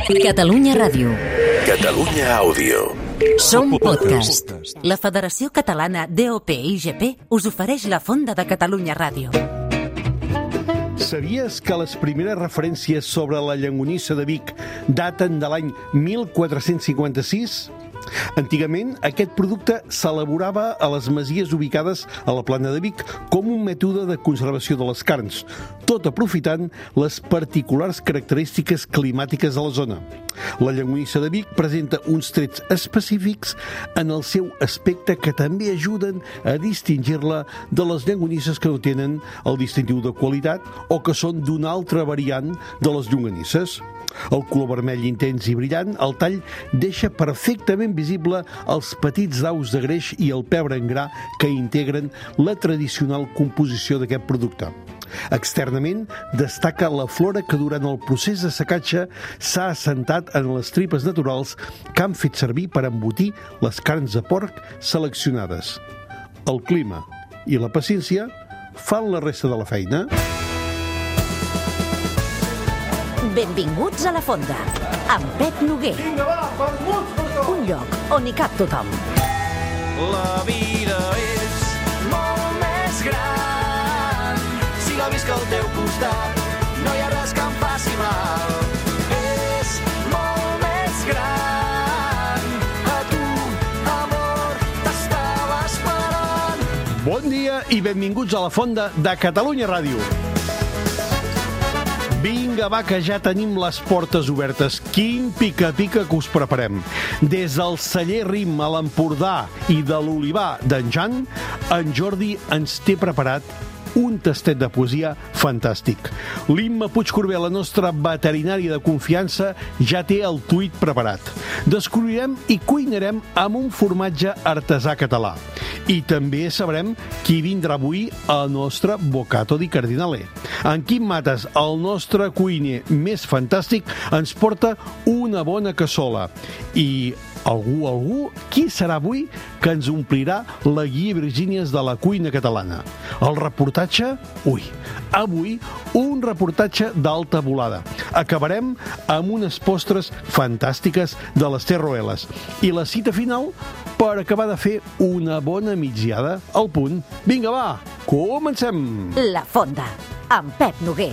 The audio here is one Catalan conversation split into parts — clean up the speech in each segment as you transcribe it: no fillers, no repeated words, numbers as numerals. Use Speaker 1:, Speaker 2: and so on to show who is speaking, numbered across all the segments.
Speaker 1: Catalunya Ràdio.
Speaker 2: Catalunya Àudio.
Speaker 1: Som podcast. La Federació Catalana DOP-IGP us ofereix la Fonda de Catalunya Ràdio.
Speaker 3: Sabies que les primeres referències sobre la llonganissa de Vic daten de l'any 1456? Antigament, aquest producte s'elaborava a les masies ubicades a la plana de Vic com un mètode de conservació de les carns, tot aprofitant les particulars característiques climàtiques de la zona. La llonganissa de Vic presenta uns trets específics en el seu aspecte que també ajuden a distingir-la de les llonganisses que no tenen el distintiu de qualitat o que són d'una altra variant de les llonganisses. El color vermell intens i brillant, el tall deixa perfectament visible els petits daus de greix i el pebre en gra que integren la tradicional composició d'aquest producte. Externament, destaca la flora que durant el procés de secatge s'ha assentat en les tripes naturals que han fet servir per embotir les carns de porc seleccionades. El clima i la paciència fan la resta de la feina.
Speaker 1: Benvinguts a la Fonda, amb Pep Noguer. Un lloc on hi cap tothom.
Speaker 4: La vida és molt més gran si la visc al teu costat. No hi ha res que em faci mal. És molt més gran. A tu, amor, t'estava esperant.
Speaker 3: Bon dia i benvinguts a la Fonda de Catalunya Ràdio. Vinga, va, que ja tenim les portes obertes. Quin pica-pica que us preparem. Des del celler Rim a l'Empordà i de l'Olivar d'en Jan, en Jordi ens té preparat un tastet de poesia fantàstic. L'Imma Puigcorbé, la nostra veterinària de confiança, ja té el tuit preparat. Descobrirem i cuinarem amb un formatge artesà català. I també sabrem qui vindrà avui al nostre bocato di cardinale. En Quim Mates, el nostre cuiner més fantàstic, ens porta una bona cassola. I algú, qui serà avui que ens omplirà la guia Virgínies de la cuina catalana? El reportatge? Avui un reportatge d'alta volada. Acabarem amb unes postres fantàstiques de les Terroeles. I la cita final per acabar de fer una bona migdiada al punt. Vinga, va, comencem!
Speaker 1: La Fonda, amb Pep Noguer.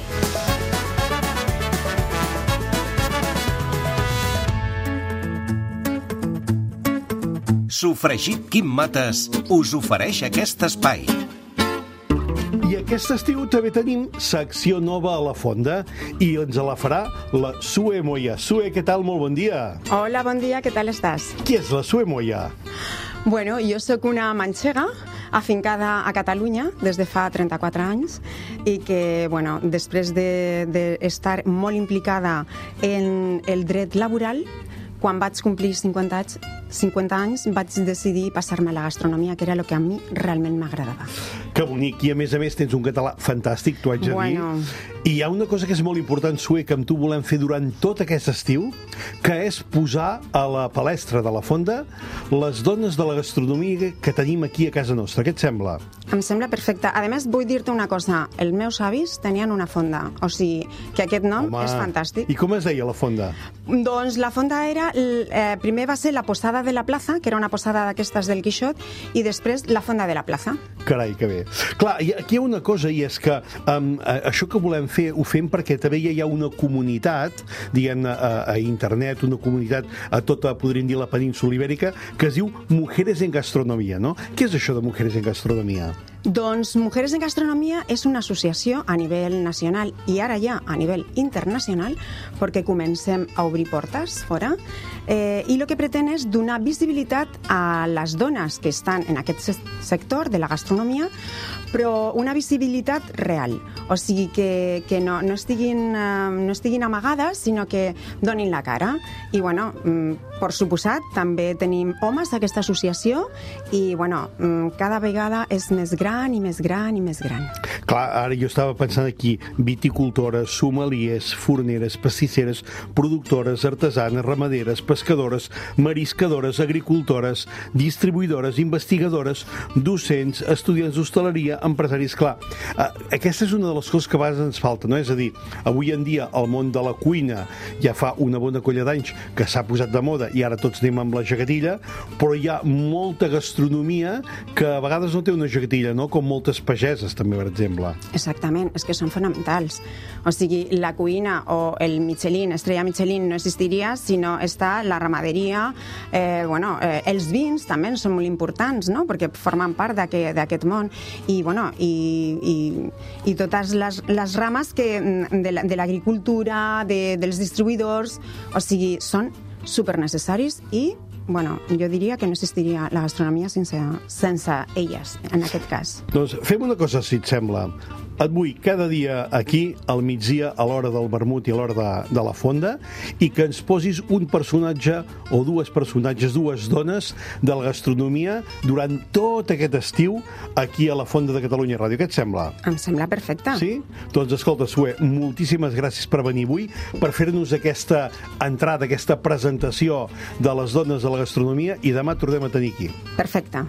Speaker 2: Sofregit Quim Mates us ofereix aquest espai.
Speaker 3: I aquest estiu també tenim secció nova a la Fonda i ens la farà la Sue Moya. Sue, què tal? Molt bon dia.
Speaker 5: Hola, bon dia, què tal estàs?
Speaker 3: Qui és la Sue Moya?
Speaker 5: Bueno, jo sóc una manxega afincada a Catalunya des de fa 34 anys i que, bueno, després d'estar molt implicada en el dret laboral, quan vaig complir 50 anys vaig decidir passar-me a la gastronomia, que era el que a mi realment m'agradava.
Speaker 3: Que bonic, i a més tens un català fantàstic, t'ho haig de dir. I hi ha una cosa que és molt important, Sue, que amb tu volem fer durant tot aquest estiu, que és posar a la palestra de la Fonda les dones de la gastronomia que tenim aquí a casa nostra. Què et sembla?
Speaker 5: Em sembla perfecte. A més, vull dir-te una cosa. Els meus avis tenien una fonda, o sigui que aquest nom és fantàstic.
Speaker 3: I com es deia la fonda?
Speaker 5: Doncs la fonda era... primer va ser la posada de la plaça, que era una posada d'aquestes del Quixot, i després la fonda de la plaça.
Speaker 3: Carai, que bé. Clar, aquí hi ha una cosa, i és que això que volem fer, ho fem perquè també hi ha una comunitat, diguem, a internet, una comunitat a tota, podríem dir, la península ibèrica, que es diu Mujeres en Gastronomia, no? Què és això de Mujeres en Gastronomia?
Speaker 5: Doncs Mujeres en Gastronomia és una associació a nivell nacional i ara ja a nivell internacional, perquè comencem a obrir portes fora, i el que pretén és donar visibilitat a les dones que estan en aquest sector de la gastronomia, però una visibilitat real, o sigui que no estiguin amagades, sinó que donin la cara. I, bueno, per suposat, també tenim homes a aquesta associació i, bueno, cada vegada és més gran gran i més gran i més gran.
Speaker 3: Clar, ara jo estava pensant aquí, viticultores, sommeliers, forneres, pastisseres, productores, artesanes, ramaderes, pescadores, mariscadores, agricultores, distribuïdores, investigadores, docents, estudiants d'hostaleria, empresaris. Clar, aquesta és una de les coses que a vegades ens falta, no? És a dir, avui en dia el món de la cuina ja fa una bona colla d'anys que s'ha posat de moda i ara tots anem amb la jaquetilla, però hi ha molta gastronomia que a vegades no té una jaquetilla, no? Com moltes pageses, també, per exemple.
Speaker 5: Exactament, és que són fonamentals. O sigui, la cuina o el Michelin, estrella Michelin, no existiria si no està la ramaderia. Els vins també són molt importants, no? Perquè formen part d'aquest món. I totes les rames de l'agricultura, dels distribuïdors, o sigui, són supernecessaris i jo diria que no existiria la gastronomia sense elles, en aquest cas.
Speaker 3: Doncs fem una cosa, si et sembla. Et vull cada dia aquí, al migdia, a l'hora del vermut i a l'hora de la fonda, i que ens posis un personatge o dues personatges, dues dones de la gastronomia durant tot aquest estiu aquí a la Fonda de Catalunya Ràdio. Què et sembla?
Speaker 5: Em sembla perfecte.
Speaker 3: Sí? Doncs escolta, Sue, moltíssimes gràcies per venir avui, per fer-nos aquesta entrada, aquesta presentació de les dones de la gastronomia, i demà tornem a tenir aquí.
Speaker 5: Perfecte.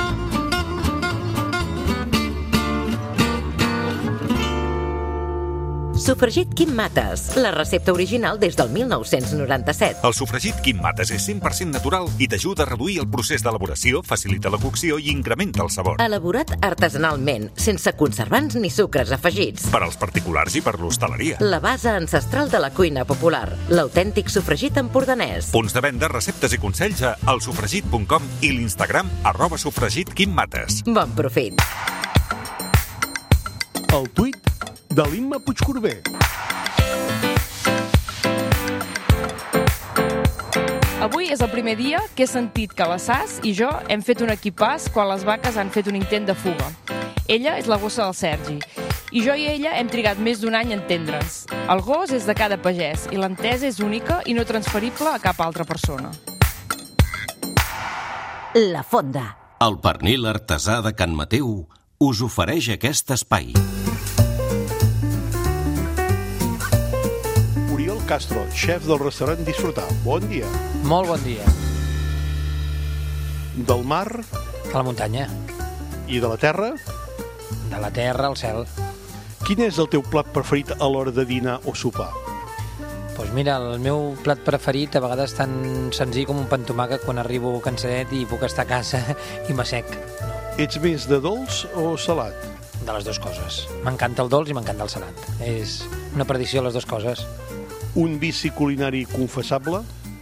Speaker 1: Sofregit Quim Mates, la recepta original des del 1997.
Speaker 2: El sofregit Quim Mates és 100% natural i t'ajuda a reduir el procés d'elaboració, facilita la cocció i incrementa el sabor.
Speaker 1: Elaborat artesanalment, sense conservants ni sucres afegits.
Speaker 2: Per als particulars i per l'hostaleria.
Speaker 1: La base ancestral de la cuina popular, l'autèntic sofregit empordanès.
Speaker 2: Punts de venda, receptes i consells a elsofregit.com i l'Instagram @sofregitquimmates.
Speaker 1: Bon profit.
Speaker 3: El tuit de l'Imma Puigcorbé.
Speaker 6: Avui és el primer dia que he sentit que la Sas i jo hem fet un equipàs quan les vaques han fet un intent de fuga. Ella és la gossa del Sergi i jo i ella hem trigat més d'un any a entendre'ns. El gos és de cada pagès i l'entesa és única i no transferible a cap altra persona.
Speaker 1: La Fonda.
Speaker 2: El pernil artesà de Can Mateu us ofereix aquest espai.
Speaker 3: Castro, xef del restaurant Disfrutar. Bon dia.
Speaker 7: Molt bon dia.
Speaker 3: Del mar...
Speaker 7: A la muntanya.
Speaker 3: I de la terra?
Speaker 7: De la terra al cel.
Speaker 3: Quin és el teu plat preferit a l'hora de dinar o sopar?
Speaker 7: Doncs mira, el meu plat preferit a vegades tan senzill com un pa amb tomàquet quan arribo cansadet i puc estar a casa i m'assec.
Speaker 3: Ets més de dolç o salat?
Speaker 7: De les dues coses. M'encanta el dolç i m'encanta el salat. És una perdició les dues coses.
Speaker 3: Un vici culinari confessable?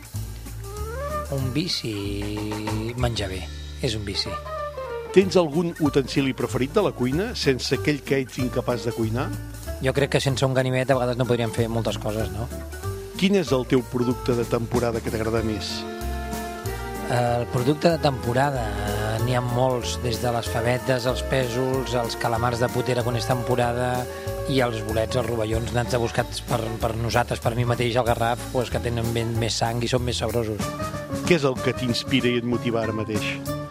Speaker 7: Un vici... menjar bé. És un vici.
Speaker 3: Tens algun utensili preferit de la cuina, sense aquell que ets incapaç de cuinar?
Speaker 7: Jo crec que sense un ganivet a vegades no podríem fer moltes coses, no?
Speaker 3: Quin és el teu producte de temporada que t'agrada més?
Speaker 7: El producte de temporada n'hi ha molts, des de les favetes, els pèsols, els calamars de potera quan és temporada i els bolets, els rovellons nats de buscats per nosaltres, per mi mateix, al Garraf, pues, que tenen més sang i són més sabrosos.
Speaker 3: Què és el que t'inspira i et motiva ara mateix?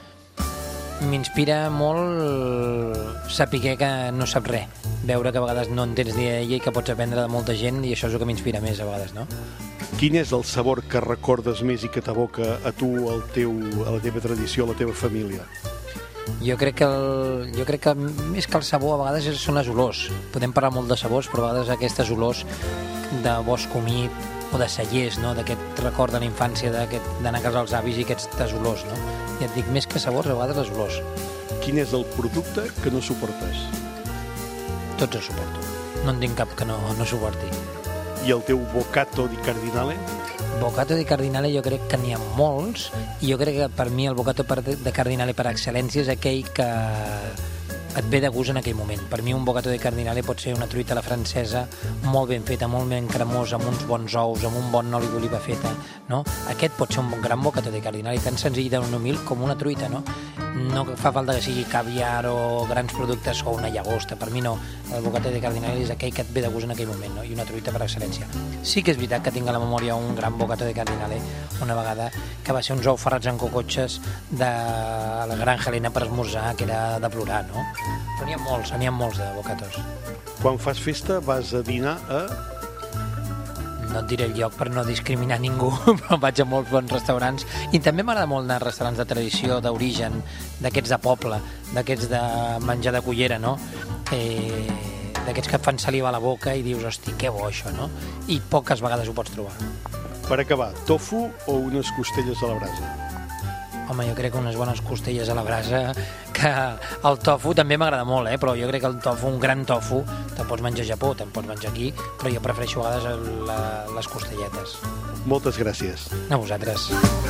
Speaker 7: M'inspira molt saber que no saps res, veure que a vegades no entens ni d'ella i que pots aprendre de molta gent, i això és el que m'inspira més a vegades, no?
Speaker 3: Quin és el sabor que recordes més i que t'aboca a tu, a la teva tradició, a la teva família?
Speaker 7: Jo crec que més que el sabor a vegades són les olors. Podem parlar molt de sabors, però a vegades aquestes olors de bosc humit o de cellers, no? D'aquest record de la infància, d'anar a casa dels avis i aquestes olors, no? I et dic, més que sabors, a vegades les olors.
Speaker 3: Quin és el producte que no suportes?
Speaker 7: Tots els suporto. No en tinc cap que no suporti.
Speaker 3: I el teu boccato di cardinale?
Speaker 7: Boccato di cardinale jo crec que n'hi ha molts, i jo crec que per mi el boccato de cardinale per excel·lència és aquell que et ve de gust en aquell moment. Per mi un boccato di cardinale pot ser una truita a la francesa molt ben feta, molt ben cremosa, amb uns bons ous, amb un bon oli d'oliva feta, no? Aquest pot ser un gran boccato di cardinale, tan senzill d'un humil com una truita, no? No fa falta que sigui caviar o grans productes o una llagosta, per mi no. El bocata de cardinale és aquell que et ve de gust en aquell moment, no? I una truita per excel·lència. Sí que és veritat que tinc a la memòria un gran bocata de cardinale una vegada que va ser uns ous ferrats en cocotxes de la Granja Helena per esmorzar, que era de plorar, no? Però n'hi ha molts de bocatos.
Speaker 3: Quan fas festa vas a dinar a...
Speaker 7: No et diré el lloc per no discriminar ningú, però vaig a molts bons restaurants. I també m'agrada molt anar a restaurants de tradició, d'origen, d'aquests de poble, d'aquests de menjar de cullera, no? D'aquests que et fan saliva a la boca i dius, hosti, que bo això, no? I poques vegades ho pots trobar.
Speaker 3: Per acabar, tofu o unes costelles a la brasa?
Speaker 7: Home, jo crec que unes bones costelles a la brasa, que el tofu també m'agrada molt, però jo crec que el tofu, un gran tofu, te'n pots menjar a Japó, te'n pots menjar aquí, però jo prefereixo a vegades les costelletes.
Speaker 3: Moltes gràcies.
Speaker 7: A vosaltres.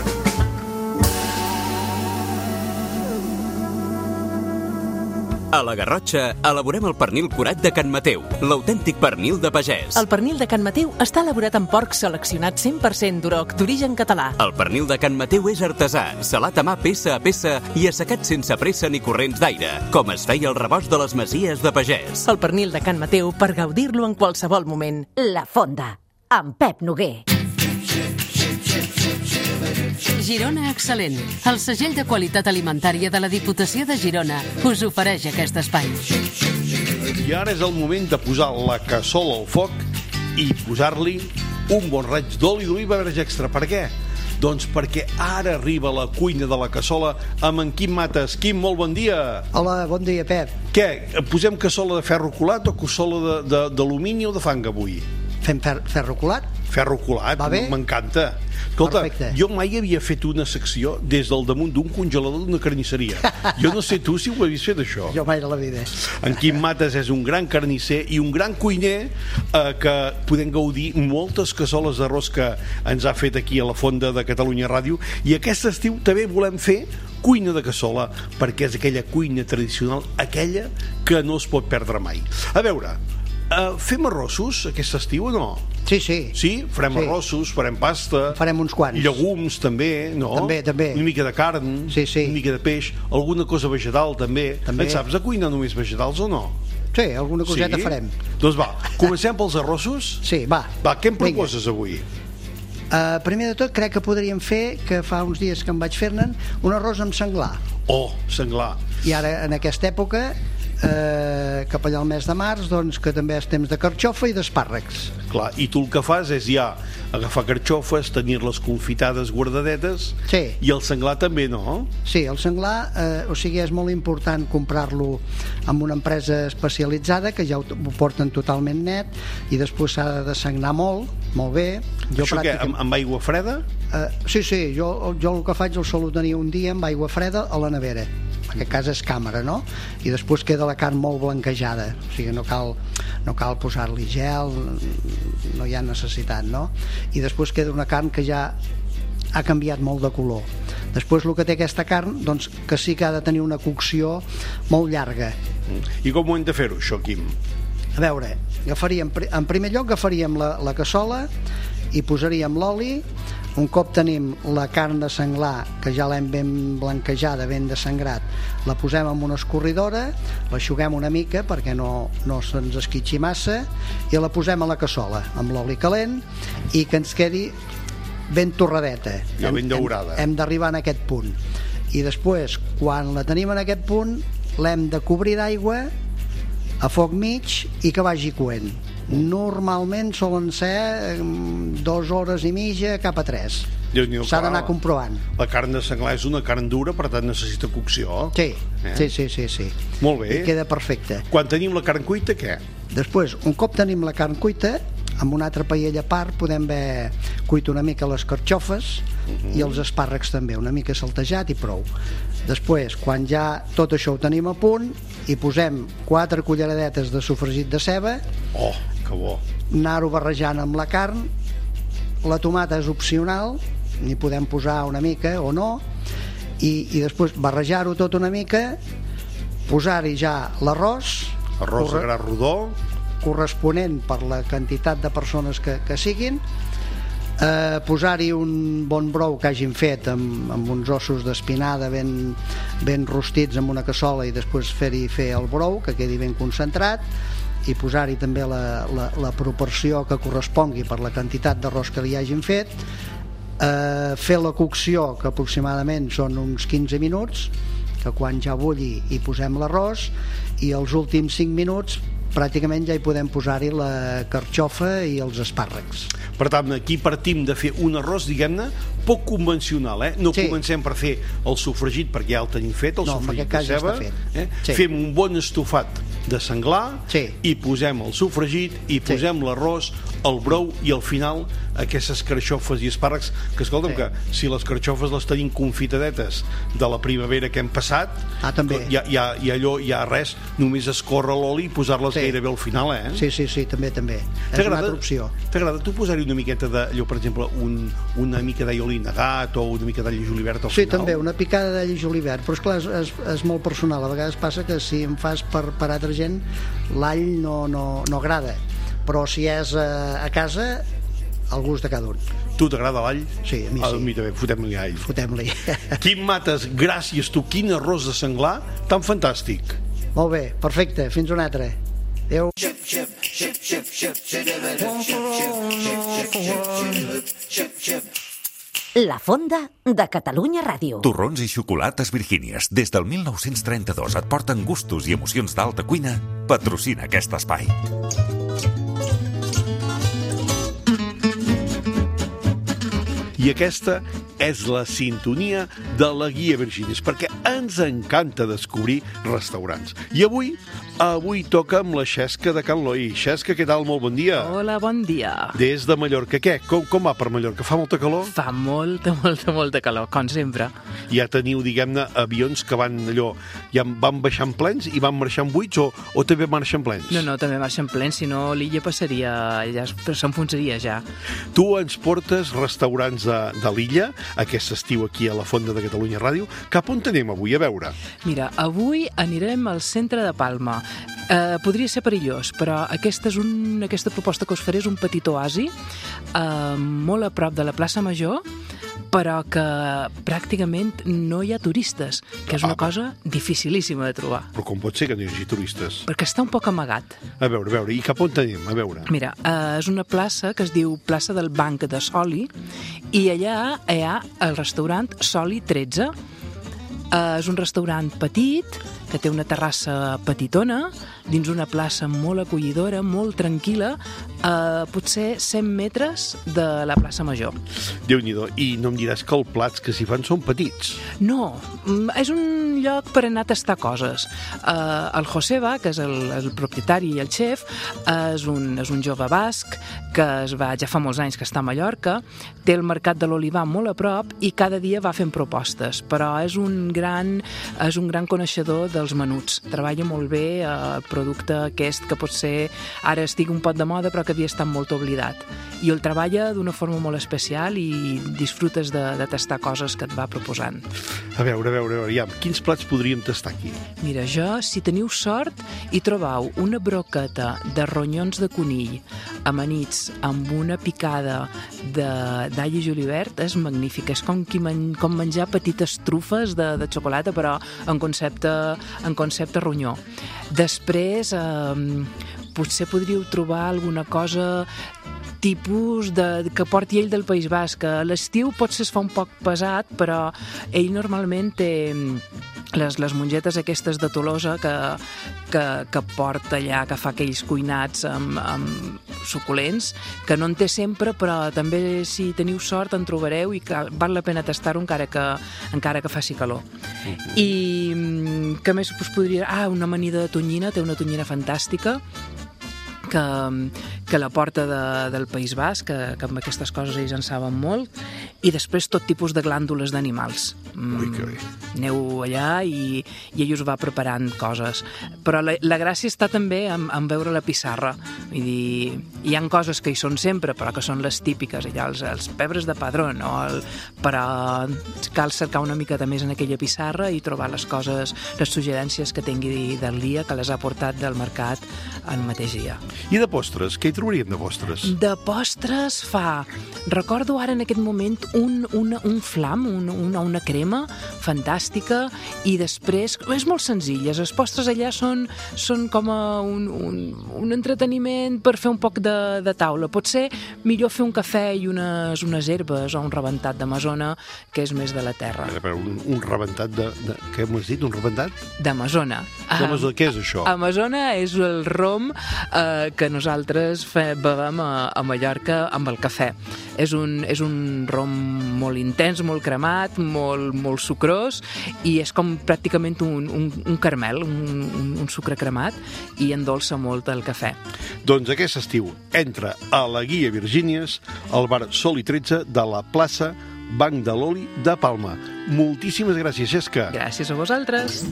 Speaker 8: A la Garrotxa elaborem el pernil curat de Can Mateu, l'autèntic pernil de pagès.
Speaker 9: El pernil de Can Mateu està elaborat amb porc seleccionat 100% d'Uroc, d'origen català.
Speaker 8: El pernil de Can Mateu és artesà, salat a mà peça a peça i assecat sense pressa ni corrents d'aire, com es feia el rebost de les masies de pagès.
Speaker 9: El pernil de Can Mateu per gaudir-lo en qualsevol moment.
Speaker 1: La Fonda, amb Pep Noguer.
Speaker 10: Girona Excel·lent, el segell de qualitat alimentària de la Diputació de Girona, us ofereix aquest espai.
Speaker 3: I ara és el moment de posar la cassola al foc i posar-li un bon raig d'oli d'oliva verge extra. Per què? Doncs perquè ara arriba la cuina de la cassola amb en Quim Mates. Quim, molt bon dia.
Speaker 11: Hola, bon dia, Pep.
Speaker 3: Què, posem cassola de ferro colat o cassola d'alumini o de fang avui?
Speaker 11: Fem ferro colat?
Speaker 3: Ferro colat, m'encanta. Escolta, perfecte. Jo mai havia fet una secció des del damunt d'un congelador d'una carnisseria. Jo no sé tu si ho havies fet, això.
Speaker 11: Jo mai de la vida.
Speaker 3: En Quim Mates és un gran carnisser i un gran cuiner que podem gaudir moltes cassoles d'arròs que ens ha fet aquí a la Fonda de Catalunya Ràdio, i aquest estiu també volem fer cuina de cassola, perquè és aquella cuina tradicional, aquella que no es pot perdre mai. A veure, fem arrossos aquest estiu o no?
Speaker 11: Sí, sí.
Speaker 3: Sí? Farem arrossos, farem pasta.
Speaker 11: Farem uns quants.
Speaker 3: Llegums, també, no?
Speaker 11: També.
Speaker 3: Una mica de carn, una mica de peix, alguna cosa vegetal, també. En saps de cuinar només vegetals o no?
Speaker 11: Sí, alguna coseta farem.
Speaker 3: Doncs va, comencem pels arrossos?
Speaker 11: Sí, va.
Speaker 3: Va, què em proposes avui?
Speaker 11: Primer de tot, crec que podríem fer, que fa uns dies que em vaig fer-ne, un arròs amb senglar.
Speaker 3: Oh, senglar.
Speaker 11: I ara, en aquesta època, cap allà al mes de març, doncs, que també és temps de carxofa i d'espàrrecs.
Speaker 3: Clar, i tu el que fas és ja agafar carxofes, tenir-les confitades guardadetes, i el senglar també, no?
Speaker 11: Sí, el senglar, o sigui, és molt important comprar-lo amb una empresa especialitzada, que ja ho porten totalment net, i després s'ha de desengnar molt bé.
Speaker 3: Això què, amb aigua freda?
Speaker 11: Sí, jo el que faig el solo tenir un dia amb aigua freda a la nevera. En aquest cas és càmera, no? I després queda la carn molt blanquejada, o sigui, no cal posar-li gel, no hi ha necessitat, no? I després queda una carn que ja ha canviat molt de color. Després el que té aquesta carn, doncs que sí que ha de tenir una cocció molt llarga.
Speaker 3: I com ho hem de fer-ho, això, Quim?
Speaker 11: A veure, en primer lloc agafaríem la cassola i posaríem l'oli. Un cop tenim la carn de senglar, que ja l'hem ben blanquejada, ben desengrat, la posem en una escorridora, l'aixuguem una mica perquè no se'ns esquitxi massa, i la posem a la cassola amb l'oli calent i que ens quedi ben torradeta.
Speaker 3: Ja ben daurada.
Speaker 11: Hem d'arribar en aquest punt. I després, quan la tenim en aquest punt, l'hem de cobrir d'aigua a foc mig i que vagi coent. Normalment solen ser 2 hores i mitja cap a 3. S'ha d'anar comprovant.
Speaker 3: La carn de senglar és una carn dura, per tant necessita cocció.
Speaker 11: Sí.
Speaker 3: Molt bé.
Speaker 11: I queda perfecte.
Speaker 3: Quan tenim la carn cuita, què?
Speaker 11: Després, un cop tenim la carn cuita, amb una altra paella a part podem haver cuit una mica les carxofes i els espàrrecs també, una mica saltejat i prou. Després, quan ja tot això ho tenim a punt, hi posem 4 culleradetes de sofregit de ceba.
Speaker 3: Oh, que bo.
Speaker 11: Anar-ho barrejant amb la carn. La tomata és opcional, n'hi podem posar una mica o no, i després barrejar-ho tot una mica, posar-hi ja l'arròs
Speaker 3: de gra rodó
Speaker 11: corresponent per la quantitat de persones que siguin, Posar-hi un bon brou que hagin fet amb uns ossos d'espinada ben rostits en una cassola i després fer el brou que quedi ben concentrat, i posar-hi també la proporció que correspongui per la quantitat d'arròs que li hagin fet, fer la cocció, que aproximadament són uns 15 minuts, que quan ja bulli hi posem l'arròs, i els últims 5 minuts pràcticament ja hi podem posar-hi la carxofa i els espàrrecs.
Speaker 3: Per tant, aquí partim de fer un arròs, diguem-ne, poc convencional, No comencem per fer el sofregit, perquè ja el tenim fet, el sofregit de ceba. Fem un bon estofat de senglar i posem el sofregit i posem l'arròs, el brou i al final aquestes carxofes i espàrrecs, que escolta'm, que si les carxofes les tenim confitadetes de la primavera que hem passat, i allò ja res, només escórrer l'oli i posar-les gairebé al final,
Speaker 11: Sí, també. És una altra opció.
Speaker 3: T'agrada tu posar-hi una miqueta d'allò, per exemple, una mica d'all negat o una mica d'all i julivert al final?
Speaker 11: Sí, també, una picada d'all i julivert, però esclar, és molt personal. A vegades passa que si em fas per altra gent, l'all no agrada, però si és a casa, al gust de cada un.
Speaker 3: Tu t'agrada l'all?
Speaker 11: Sí, a mi sí.
Speaker 3: A mi també, fotem-li all.
Speaker 11: Fotem-li.
Speaker 3: Quim Mates, gràcies tu, quin arròs de senglar tan fantàstic.
Speaker 11: Molt bé, perfecte, fins una altra. Adéu.
Speaker 1: La Fonda de Catalunya Ràdio.
Speaker 2: Torrons i xocolates Virgínies. Des del 1932 et porten gustos i emocions d'alta cuina. Patrocina aquest espai.
Speaker 3: I aquesta és la sintonia de la Guia Virgínies, perquè ens encanta descobrir restaurants. I avui toca amb la Xesca de Can Loi. Xesca, què tal? Molt bon dia.
Speaker 9: Hola, bon dia.
Speaker 3: Des de Mallorca. Què? Com va per Mallorca? Fa molta calor?
Speaker 9: Fa molta calor, com sempre.
Speaker 3: Ja teniu, diguem-ne, avions que van ja van baixant plens i van marxant buits o també marxen plens?
Speaker 9: No, també marxen plens, si no l'illa passaria, ja s'enfonsaria ja.
Speaker 3: Tu ens portes restaurants de l'illa, aquest estiu aquí a la Fonda de Catalunya Ràdio. Cap on anem avui, a veure?
Speaker 9: Mira, avui anirem al centre de Palma. Podria ser perillós, però aquesta proposta que us faré és un petit oasi molt a prop de la plaça Major, però que pràcticament no hi ha turistes, que és una cosa dificilíssima de trobar.
Speaker 3: Però com pot ser que no hi hagi turistes?
Speaker 9: Perquè està un poc amagat.
Speaker 3: A veure, i cap on anem? A veure.
Speaker 9: Mira, és una plaça que es diu plaça del Banc de Soli, i allà hi ha el restaurant Soli 13. És un restaurant petit, que té una terrassa petitona, dins una plaça molt acollidora, molt tranquil·la, potser 100 metres de la plaça Major.
Speaker 3: Déu-n'hi-do, i no em diràs que els plats que s'hi fan són petits?
Speaker 9: No, és un lloc per anar a tastar coses. El Joseba, que és el propietari i el xef, és un jove basc que ja fa molts anys que està a Mallorca, té el mercat de l'Olivar molt a prop i cada dia va fent propostes, però és un gran coneixedor dels menuts. Treballa molt bé el producte aquest que potser ara estigui un pot de moda però que havia estat molt oblidat. I el treballa d'una forma molt especial i disfrutes de tastar coses que et va proposant.
Speaker 3: A veure, ja, quins plats podríem tastar aquí?
Speaker 9: Mira, si teniu sort i trobeu una broqueta de ronyons de conill amanits amb una picada d'all i julivert, és magnífic. És com menjar petites trufes de xocolata, però en concepte ronyó. Després, potser podríeu trobar alguna cosa tipus que porti ell del País Basc. A l'estiu potser es fa un poc pesat, però ell normalment té les mongetes aquestes de Tolosa que porta allà, que fa aquells cuinats amb suculents, que no en té sempre, però també si teniu sort en trobareu i que val la pena tastar-ho encara que faci calor. I què més us podria... una amanida de tonyina, té una tonyina fantàstica que la porta del País Basc, que amb aquestes coses ells en saben molt, i després tot tipus de glàndules d'animals.
Speaker 3: Ui, que bé.
Speaker 9: Aneu allà i ell us va preparant coses. Però la gràcia està també en veure la pissarra. Vull dir, hi ha coses que hi són sempre, però que són les típiques, allà, els pebres de padrón, no? Però cal cercar una miqueta més en aquella pissarra i trobar les coses, les suggerències que tingui del dia, que les ha portat del mercat el mateix dia.
Speaker 3: I de postres? Què hi trobaríem de postres?
Speaker 9: De postres recordo ara en aquest moment un flam, una crema fantàstica, i després és molt senzill, els postres allà són com un entreteniment per fer un poc de taula. Pot ser millor fer un cafè i unes herbes o un rebentat d'Amazona, que és més de la terra.
Speaker 3: Un rebentat de... Què m'has dit? Un rebentat?
Speaker 9: D'Amazona.
Speaker 3: Què és això?
Speaker 9: Amazona és el rom que nosaltres bevem a Mallorca amb el cafè. És un rom molt intens, molt cremat, molt sucrós, i és com pràcticament un caramel, un sucre cremat, i endolça molt el cafè.
Speaker 3: Doncs aquest estiu entra a la Guia Virgínies, al bar Sol i 13 de la plaça Banc de l'Oli de Palma. Moltíssimes gràcies, Xesca.
Speaker 9: Gràcies a vosaltres.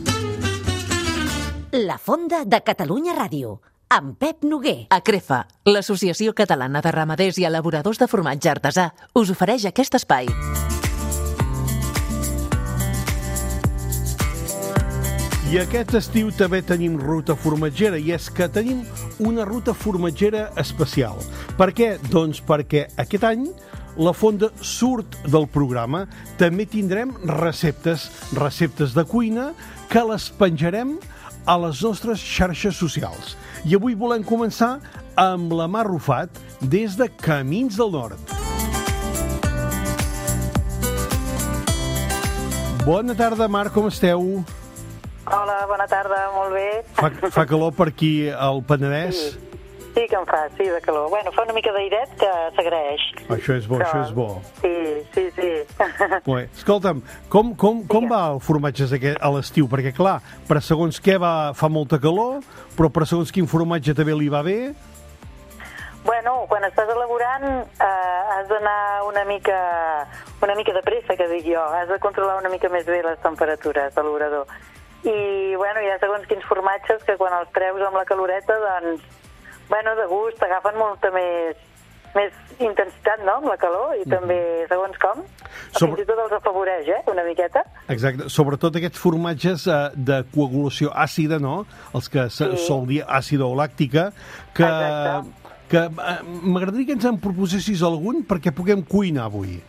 Speaker 1: La Fonda de Catalunya Ràdio, amb Pep Noguer.
Speaker 12: Acrefa, l'Associació Catalana de Ramaders i Elaboradors de Formatge Artesà, us ofereix aquest espai.
Speaker 3: I aquest estiu també tenim ruta formatgera, i és que tenim una ruta formatgera especial. Per què? Doncs perquè aquest any la Fonda surt del programa. També tindrem receptes de cuina, que les penjarem a les nostres xarxes socials. I avui volem començar amb la Mar Rufat, des de Camins del Nord. Bona tarda, Mar, com esteu?
Speaker 13: Hola, bona tarda, molt bé.
Speaker 3: Fa calor per aquí al Penedès?
Speaker 13: Sí que en fa, sí, de calor. Bueno, fa una mica d'airet que s'agraeix.
Speaker 3: Això és bo,
Speaker 13: però...
Speaker 3: això és bo.
Speaker 13: Sí.
Speaker 3: Bé, escolta'm, com va el formatge a l'estiu? Perquè, clar, per segons què fa molta calor, però per segons quin formatge també li va bé.
Speaker 13: Bueno, quan estàs elaborant has d'anar una mica de pressa, que dic jo. Has de controlar una mica més bé les temperatures de l'obrador. I, bueno, hi ha segons quins formatges que quan els treus amb la caloreta, doncs, bueno, de gust, agafen molta més intensitat, no?, amb la calor, i també, segons com, fins i tot els afavoreix, una miqueta.
Speaker 3: Exacte, sobretot aquests formatges de coagulació àcida, no?, els que sol dir àcida o làctica, que m'agradaria que ens en proposessis algun perquè puguem cuinar avui.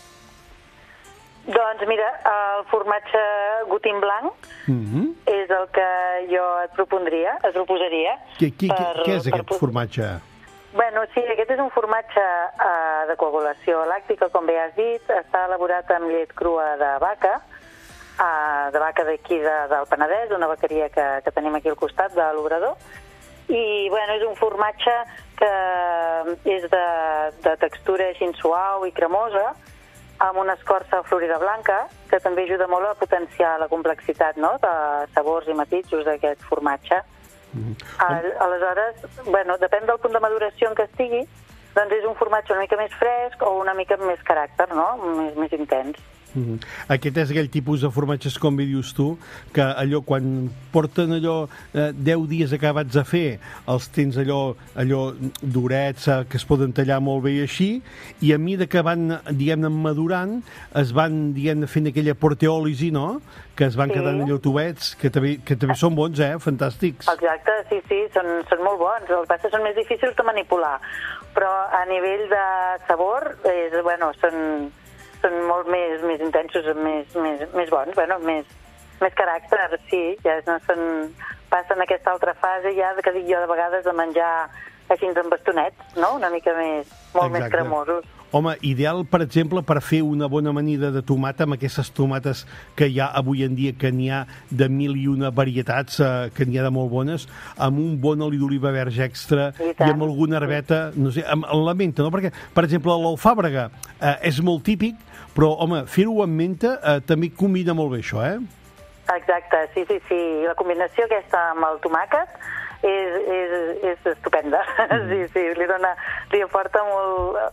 Speaker 13: Doncs mira, el formatge Gutim blanc és el que jo et proposaria.
Speaker 3: Què és aquest formatge?
Speaker 13: Bueno, sí, aquest és un formatge de coagulació làctica, com bé has dit. Està elaborat amb llet crua de vaca d'aquí del Penedès, una vaqueria que tenim aquí al costat de l'obrador. I, bueno, és un formatge que és de textura així suau i cremosa, amb una escorça florida blanca, que també ajuda molt a potenciar la complexitat, no?, de sabors i matisos d'aquest formatge. Aleshores, bueno, depèn del punt de maduració en què estigui, doncs és un formatge una mica més fresc o una mica més caràcter, no?, més intens.
Speaker 3: Aquest és aquell tipus de formatges, com bé dius tu, que allò, quan porten 10 dies acabats de fer, els tens allò durets, que es poden tallar molt bé i així, i a mesura que van, diguem-ne, madurant, es van, diguem-ne, fent aquella porteòlisi, no?, que es van quedant allò tubets, que també són bons, fantàstics.
Speaker 13: Exacte, sí, són molt bons. El que passa són més difícils de manipular, però a nivell de sabor, són molt més intensos, més bons, més caràcter, sí, ja no passen aquesta altra fase ja que dic jo de vegades de menjar així en bastonets, no?, una mica molt més cremosos.
Speaker 3: Home, ideal, per exemple, per fer una bona amanida de tomata, amb aquestes tomates que hi ha avui en dia, que n'hi ha de 1001 varietats, que n'hi ha de molt bones, amb un bon oli d'oliva verge extra i amb alguna herbeta, no sé, amb la menta, no? Perquè, per exemple, l'alfàbrega és molt típic, però, home, fer-ho amb menta també combina molt bé això,
Speaker 13: Exacte, sí. La combinació aquesta amb el tomàquet és estupenda. Sí, li aporta molt...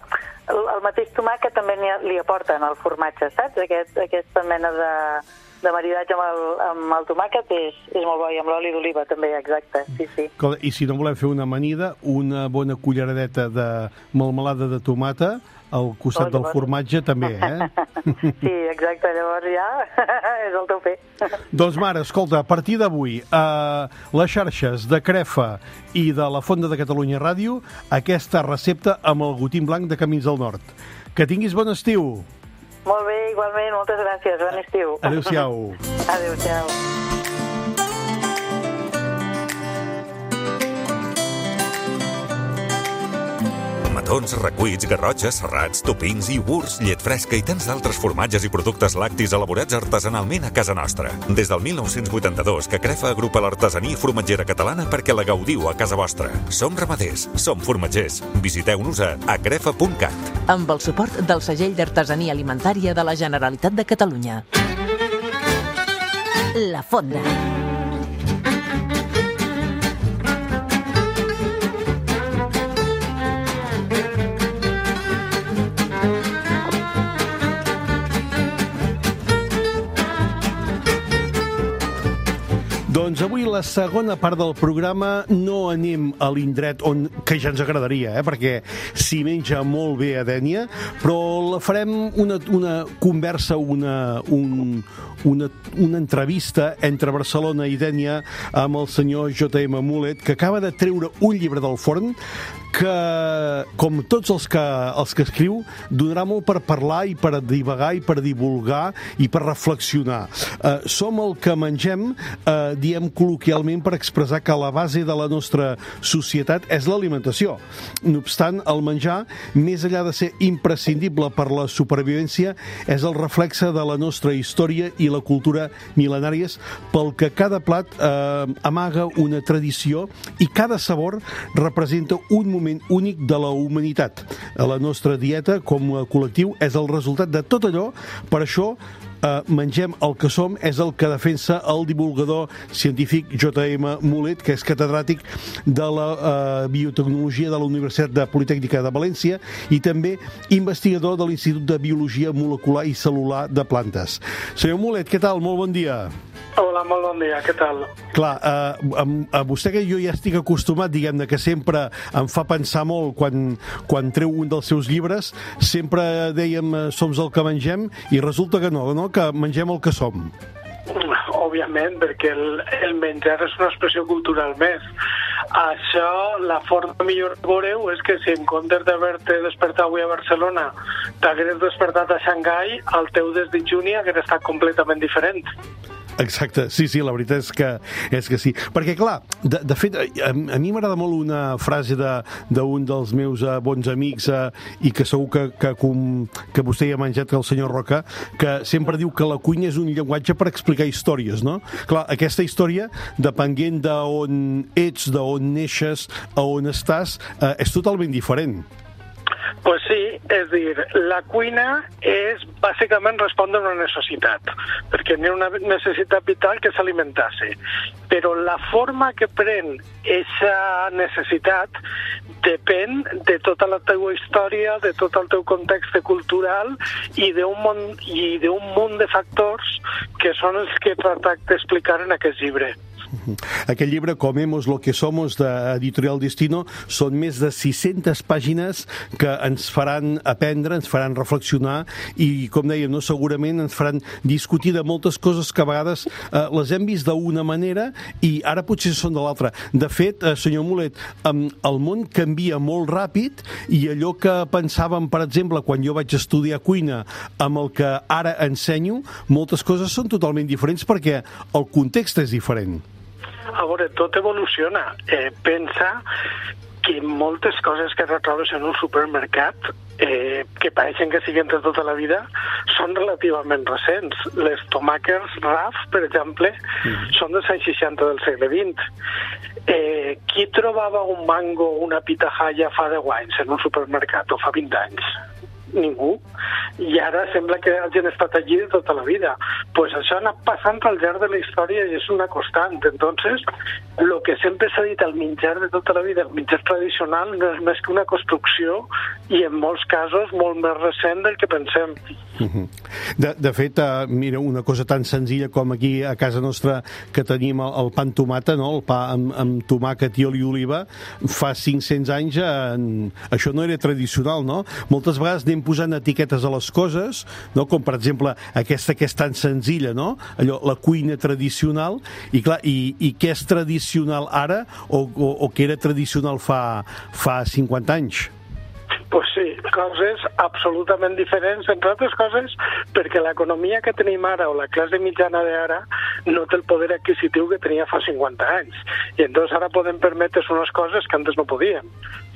Speaker 13: el mateix tomàquet també li aporten al formatge, saps? Aquesta mena de maridatge amb el tomàquet és molt bo, i amb l'oli d'oliva també, exacte, sí.
Speaker 3: I si no volem fer una amanida, una bona culleradeta de melmelada de tomata al costat del formatge també,
Speaker 13: Sí, exacte, llavors ja és el teu fer.
Speaker 3: Doncs mare, escolta, a partir d'avui, les xarxes de Crefa i de la Fonda de Catalunya Ràdio, aquesta recepta amb el gotim blanc de Camins del Nord. Que tinguis bon estiu!
Speaker 13: Molt bé, igualment, moltes gràcies, bon estiu.
Speaker 3: Adéu-siau.
Speaker 13: Adéu-siau.
Speaker 2: Matons, recuits, garrotxes, serrats, topins, iogurts, llet fresca i tants d'altres formatges i productes lactis elaborats artesanalment a casa nostra. Des del 1982 que Crefa agrupa l'artesania formatgera catalana perquè la gaudiu a casa vostra. Som ramaders, som formatgers. Visiteu-nos a crefa.cat.
Speaker 12: Amb el suport del segell d'artesania alimentària de la Generalitat de Catalunya. La Fonda.
Speaker 3: Doncs avui la segona part del programa no anem a l'indret que ja ens agradaria, perquè s'hi menja molt bé a Dénia, però la farem una conversa, una entrevista entre Barcelona i Dénia amb el senyor J.M. Mulet, que acaba de treure un llibre del forn que, com tots els que escriu, donarà molt per parlar i per divagar i per divulgar i per reflexionar. Som el que mengem, diem col·loquialment per expressar que la base de la nostra societat és l'alimentació. No obstant, el menjar, més enllà de ser imprescindible per la supervivència, és el reflexe de la nostra història i la cultura mil·lenàries, pel que cada plat amaga una tradició i cada sabor representa un moment únic de la humanitat. La nostra dieta, com a col·lectiu, és el resultat de tot allò. Per això, mengem el que som, és el que defensa el divulgador científic J.M. Mulet, que és catedràtic de la biotecnologia de la Universitat Politècnica de València i també investigador de l'Institut de Biologia Molecular i Cel·lular de Plantes. Senyor Mulet, què tal? Molt bon dia.
Speaker 14: Hola, molt bon dia, què tal?
Speaker 3: Clar, a vostè que jo ja estic acostumat, diguem-ne, que sempre em fa pensar molt quan treu un dels seus llibres, sempre dèiem som el que mengem i resulta que no, que mengem el que som.
Speaker 14: Òbviament, perquè el menjar és una expressió cultural més. Això, la forma millor que veureu és que si en comptes d'haver-te despertat avui a Barcelona t'hagués despertat a Xangai, el teu desdejuni hagués estat completament diferent.
Speaker 3: Exacte, sí, la veritat és que sí. Perquè, clar, de fet, a mi m'agrada molt una frase d'un dels meus bons amics i que segur que vostè hi ha menjat, el senyor Roca, que sempre diu que la cuina és un llenguatge per explicar històries, no? Clar, aquesta història, depenent d'on ets, d'on neixes, a on estàs, és totalment diferent.
Speaker 14: Pues sí, és dir, la cuina és bàsicament respondre a una necessitat, perquè n'hi ha una necessitat vital que és alimentar-se, però la forma que pren aquesta necessitat depèn de tota la teva història, de tot el teu context cultural i d'un munt de factors que són els que he tractat d'explicar en aquest llibre.
Speaker 3: Aquest llibre, Comemos lo que somos, d'Editorial Destino, són més de 600 pàgines que ens faran aprendre, ens faran reflexionar i, com dèiem, segurament ens faran discutir de moltes coses que a vegades les hem vist d'una manera i ara potser són de l'altra. De fet, senyor Mulet, el món canvia molt ràpid i allò que pensàvem, per exemple, quan jo vaig estudiar cuina amb el que ara ensenyo, moltes coses són totalment diferents perquè el context és diferent.
Speaker 14: A veure, tot evoluciona. Pensa que moltes coses que retrobes en un supermercat que pareixen que siguin de tota la vida són relativament recents. Les tomàquers RAF, per exemple, són dels anys 60 del segle XX. Qui trobava un mango o una pitahaya fa 10 anys en un supermercat o fa 20 anys? ningú. I ara sembla que hagin estat allí de tota la vida. Pues això ha anat passant al llarg de la història i és una constant. Entonces, lo que sempre s'ha dit, el menjar de tota la vida, el menjar tradicional, no és més que una construcció i en molts casos molt més recent del que pensem.
Speaker 3: De fet, mira, una cosa tan senzilla com aquí a casa nostra que tenim el pa amb tomata, no? El pa amb tomàquet i oli oliva, fa 500 anys això no era tradicional, no? Moltes vegades anem posant etiquetes a les coses, no? Com per exemple aquesta que és tan senzilla, no? Allò, la cuina tradicional, i clar, i què és tradicional ara o què era tradicional fa 50 anys?
Speaker 14: Pues sí, coses absolutament diferents, entre altres coses perquè l'economia que tenim ara o la classe mitjana d'ara no té el poder adquisitiu que tenia fa 50 anys. I entonces ara podem permetre's unes coses que antes no podíem.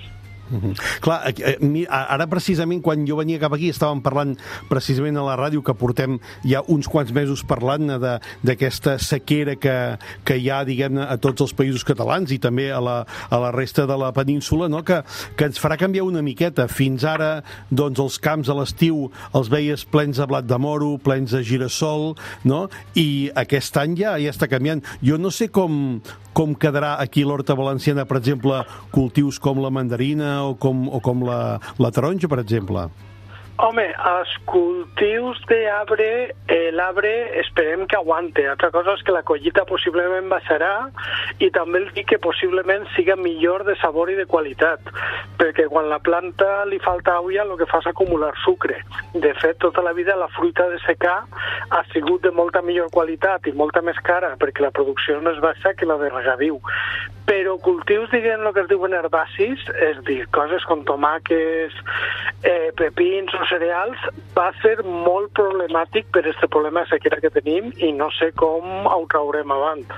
Speaker 3: Clar, ara precisament quan jo venia cap aquí estàvem parlant precisament a la ràdio que portem ja uns quants mesos parlant d'aquesta sequera que hi ha, diguem-ne, a tots els països catalans i també a la resta de la península, no? Que ens farà canviar una miqueta. Fins ara, doncs, els camps a l'estiu els veies plens de blat de moro, plens de girassol, no? I aquest any ja està canviant. Jo no sé com quedarà aquí l'horta valenciana, per exemple, cultius com la mandarina o com la taronja, per exemple.
Speaker 14: Home, els cultius d'arbre, l'arbre esperem que aguante. Altra cosa és que la collita possiblement baixarà i també el vi que possiblement siga millor de sabor i de qualitat, perquè quan la planta li falta aigua el que fa és acumular sucre. De fet, tota la vida la fruita de secà ha sigut de molta millor qualitat i molta més cara perquè la producció no és baixa que la de regadiu. Però cultius, diguem, el que es diuen herbacis, és dir, coses com tomàquets, pepins o cereals, va ser molt problemàtic per aquest problema de sequera que tenim i no sé com ho traurem avant.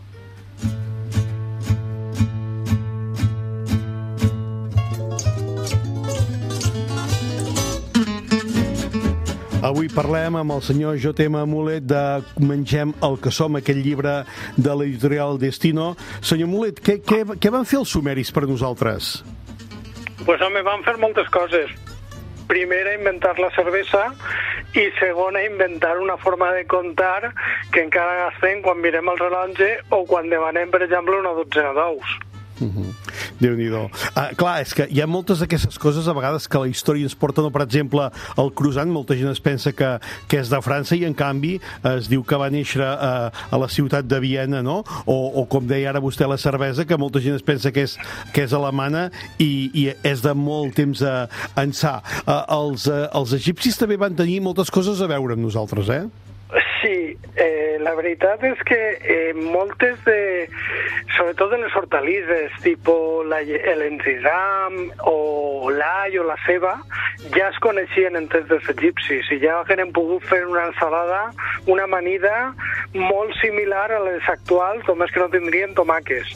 Speaker 3: Avui parlem amb el senyor J.M. Mulet de Mengem el que som, aquell llibre de l'editorial Destino. Senyor Mulet, què van fer els sumeris per nosaltres?
Speaker 14: Pues home, van fer moltes coses. Primera, inventar la cervesa i segona, inventar una forma de comptar que encara gastem quan mirem el rellotge o quan demanem, per exemple, una dotzena d'ous.
Speaker 3: Déu-n'hi-do. Clar, és que hi ha moltes d'aquestes coses a vegades que la història ens porta, no? Per exemple, el croissant, molta gent es pensa que és de França i en canvi es diu que va néixer a la ciutat de Viena, no? O com deia ara vostè, la cervesa, que molta gent es pensa que és alemana i és de molt temps ençà. Els egipcis també van tenir moltes coses a veure amb nosaltres, eh?
Speaker 14: Sí, la veritat és que moltes sobretot de les hortalisses, tipus l'enciam o l'all o la ceba, ja es coneixien entre els egipcis i ja hem pogut fer una ensalada, una amanida molt similar a les actuals, només que no tindrien tomàquets.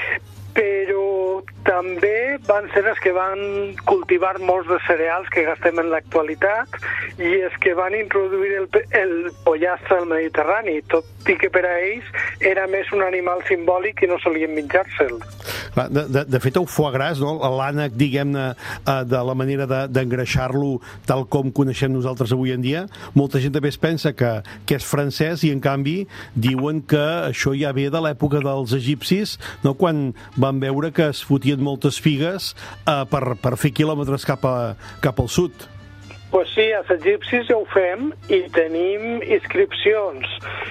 Speaker 14: Però també van ser els que van cultivar molts de cereals que gastem en l'actualitat i els que van introduir el pollastre al Mediterrani, tot i que per a ells era més un animal simbòlic i no solien menjar-se'l.
Speaker 3: De fet, el foie gras, no? L'ànec, diguem-ne, de la manera d'engreixar-lo tal com coneixem nosaltres avui en dia, molta gent també es pensa que és francès i en canvi diuen que això ja ve de l'època dels egipcis, no? Quan van veure que es fotien moltes figues per fer quilòmetres cap al sud.
Speaker 14: Pues sí, els egipcis ja ho fem i tenim inscripcions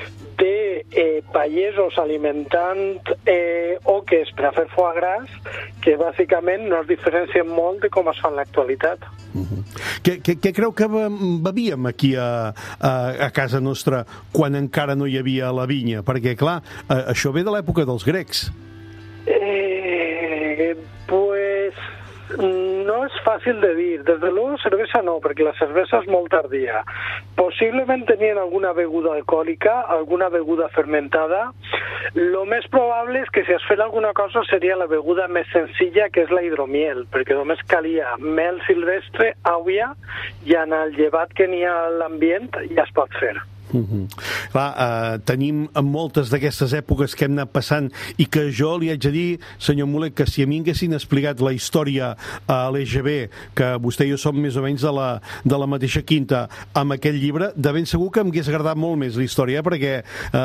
Speaker 14: de pagesos alimentant oques per a fer foie gras que bàsicament no es diferencien molt de com es fa en l'actualitat.
Speaker 3: Què creu que bevíem aquí a casa nostra quan encara no hi havia la vinya? Perquè, clar, això ve de l'època dels grecs.
Speaker 14: Pues no és fàcil de dir. Des de luego cervesa no, perquè la cervesa és molt tardia. Possiblement tenien alguna beguda alcohòlica, alguna beguda fermentada. Lo més probable és que si es fes alguna cosa seria la beguda més senzilla, que és la hidromiel, perquè només calia mel silvestre, aigua, i en el llevat que n'hi ha a l'ambient ja es pot fer.
Speaker 3: Clar, tenim moltes d'aquestes èpoques que hem anat passant i que jo li haig de dir, senyor Mulet, que si a mi haguessin explicat la història a l'EGB, que vostè i jo som més o menys de la mateixa quinta, amb aquest llibre, de ben segur que em hagués agradat molt més la història, perquè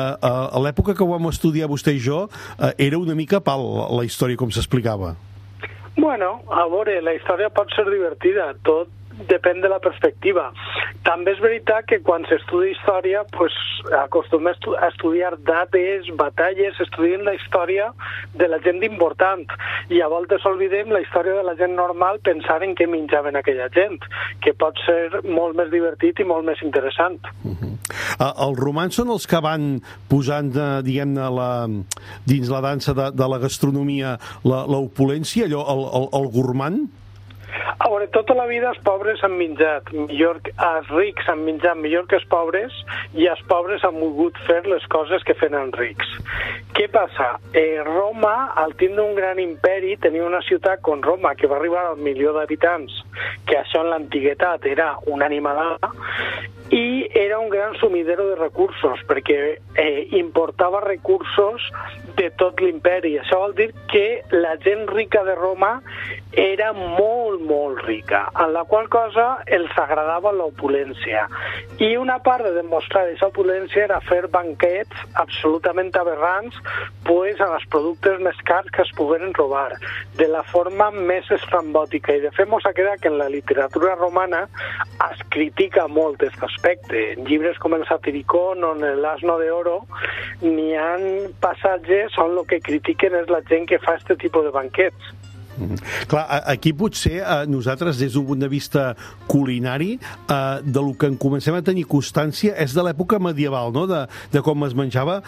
Speaker 3: a l'època que ho vam estudiar vostè i jo era una mica pal la història com s'explicava.
Speaker 14: Bueno, a veure, la història pot ser divertida, tot depèn de la perspectiva. També és veritat que quan s'estudia història, pues, acostumem a estudiar dates, batalles, estudiem la història de la gent important i a voltes oblidem la història de la gent normal pensant en què menjaven aquella gent, que pot ser molt més divertit i molt més interessant.
Speaker 3: Els romans són els que van posant, diguem-ne, dins la dansa de la gastronomia l'opulència, allò, el gourmand?
Speaker 14: A veure, tota la vida els pobres han menjat millor, els rics han menjat millor que els pobres i els pobres han volgut fer les coses que fan els rics. Què passa? Roma, al tindre un gran imperi, tenia una ciutat com Roma que va arribar al 1.000.000 d'habitants, que això en l'antiguitat era una animalada, i era un gran sumidero de recursos, perquè importava recursos de tot l'imperi. Això vol dir que la gent rica de Roma era molt, molt rica, en la qual cosa els agradava l'opulència. I una part de demostrar aquesta opulència era fer banquets absolutament aberrants pues, a els productes més cars que es pogueren robar, de la forma més estrambòtica. I de fet mos queda que en la literatura romana es critica molt aquest aspecte. En llibres com el Satiricón o en l'Asno de Oro n'hi ha passatges on el que critiquen és la gent que fa aquest tipus de banquets.
Speaker 3: Clar, aquí potser nosaltres des d'un punt de vista culinari del que en comencem a tenir constància és de l'època medieval, no? De com es menjava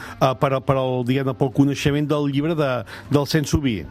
Speaker 3: pel coneixement del llibre del Saint-Subi.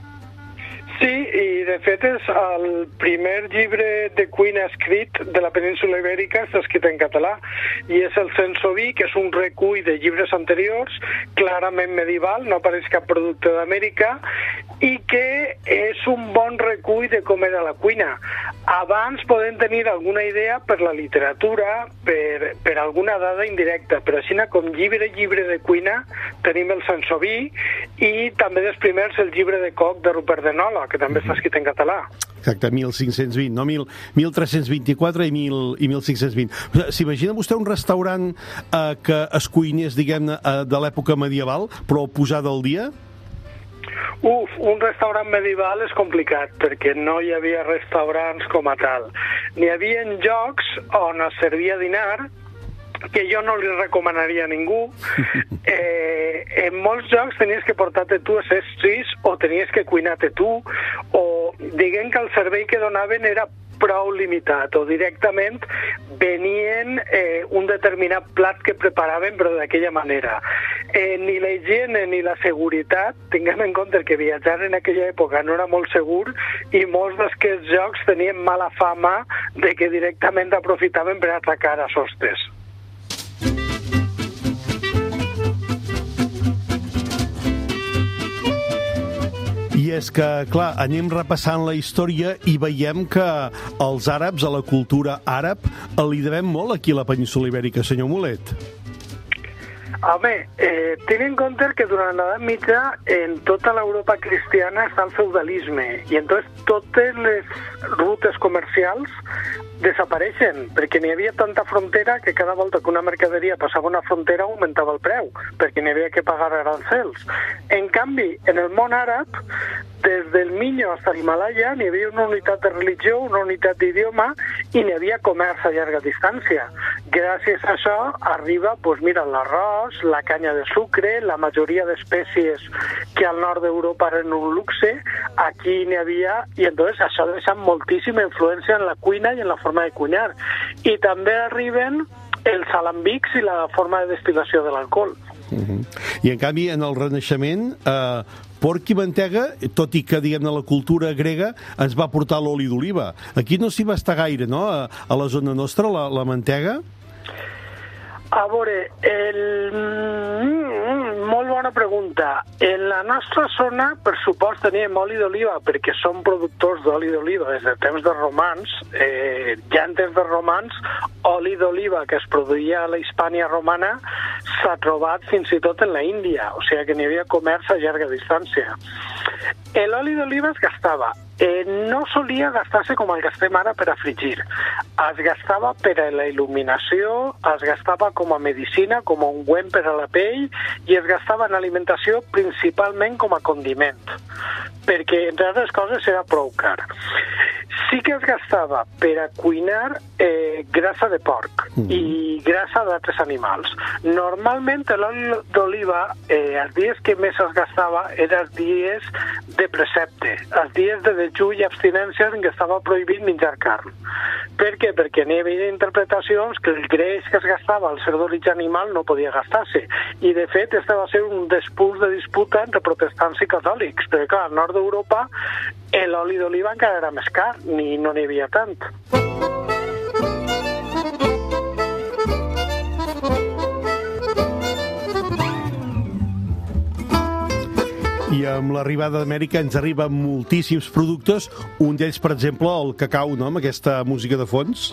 Speaker 14: Sí, i de fet és el primer llibre de cuina escrit de la península ibèrica, està escrit en català, i és el Saint-Subi, que és un recull de llibres anteriors, clarament medieval, no apareix cap producte d'Amèrica, i que és un bon recull de com era la cuina. Abans podem tenir alguna idea per la literatura, per alguna dada indirecta, però així com llibre de cuina tenim el Saint-Subi i també dels primers el llibre de Coc de Rupert de Nola, que també està escrit en català.
Speaker 3: Exacte, 1520, no? 1324 i 1520. S'imagina vostè un restaurant que es cuinés, diguem-ne, de l'època medieval, però posada al dia?
Speaker 14: Un restaurant medieval és complicat perquè no hi havia restaurants com a tal. N'hi havia llocs on es servia dinar que jo no li recomanaria a ningú. En molts llocs tenies que portar-te tu els estris o tenies que cuinar-te tu, o diguem que el servei que donaven era prou limitat, o directament venien un determinat plat que preparaven però d'aquella manera. Ni la higiene ni la seguretat, tinguem en compte que viatjar en aquella època no era molt segur i molts d'aquests jocs tenien mala fama de que directament aprofitaven per atracar a hostes.
Speaker 3: I és que, clar, anem repassant la història i veiem que els àrabs, a la cultura àrab, li devem molt aquí a la península ibèrica, senyor Mulet.
Speaker 14: Home, ten en compte que durant l'edat mitja en tota l'Europa cristiana està el feudalisme i entonces totes les rutes comercials desapareixen, perquè n'hi havia tanta frontera que cada volta que una mercaderia passava una frontera augmentava el preu, perquè n'hi havia que pagar arancels. En canvi, en el món àrab, des del Miño fins a l'Himalaya n'hi havia una unitat de religió, una unitat d'idioma i n'hi havia comerç a llarga distància. Gràcies a això arriba, doncs mira, l'arròs, la canya de sucre, la majoria d'espècies que al nord d'Europa eren un luxe, aquí n'hi havia, i entonces això ha deixat moltíssima influència en la cuina i en la forma de cuinar. I també arriben els alambics i la forma de destil·lació de l'alcohol.
Speaker 3: I en canvi, en el Renaixement, porc i mantega, tot i que, diguem-ne, la cultura grega ens va portar l'oli d'oliva. Aquí no s'hi va estar gaire, no?, a la zona nostra, la mantega?
Speaker 14: A veure, molt bona pregunta. En la nostra zona, per supost, teníem oli d'oliva, perquè som productors d'oli d'oliva des de temps de romans. Ja en temps de romans, oli d'oliva que es produïa a la Hispània romana s'ha trobat fins i tot en la Índia, o sigui que n'hi havia comerç a llarga distància. L'oli d'oliva es gastava. No solia gastar-se com el gastem ara per a fregir. Es gastava per a la il·luminació, es gastava com a medicina, com a ungüent per a la pell, i es gastava en alimentació principalment com a condiment, perquè, entre altres coses, era prou car. Sí que es gastava per a cuinar grassa de porc i grassa d'altres animals. Normalment l'oli d'oliva, els dies que més es gastava eren els dies de precepte, els dies de dejú i abstinències en què estava prohibit menjar carn. Per què? Perquè n'hi havia interpretacions que el greix que es gastava al ser d'origen animal no podia gastar-se. I, de fet, este va ser un dels punts de disputa entre protestants i catòlics, perquè, clar, al nord d'Europa l'oli d'oliva encara era més car, ni no n'hi havia tant.
Speaker 3: I amb l'arribada d'Amèrica ens arriben moltíssims productes, un d'ells, per exemple, el cacau, no?, amb aquesta música de fons.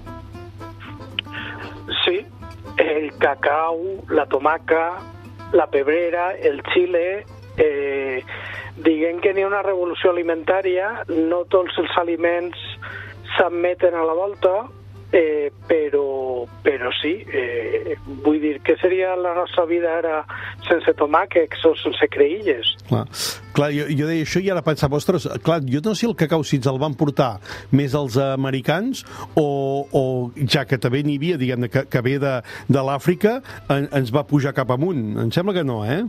Speaker 14: Sí, el cacau, la tomaca, la pebrera, el xile... diguem que n'hi ha una revolució alimentària, no tots els aliments s'admeten a la volta, però sí, vull dir, què seria la nostra vida ara sense tomàquets o sense creïlles?
Speaker 3: Clar, jo deia això i ara pensava, ostres, clar, jo no sé el cacau si ens el van portar més els americans o ja que també n'hi havia, diguem-ne, que ve de l'Àfrica, ens va pujar cap amunt. Em sembla que no, eh?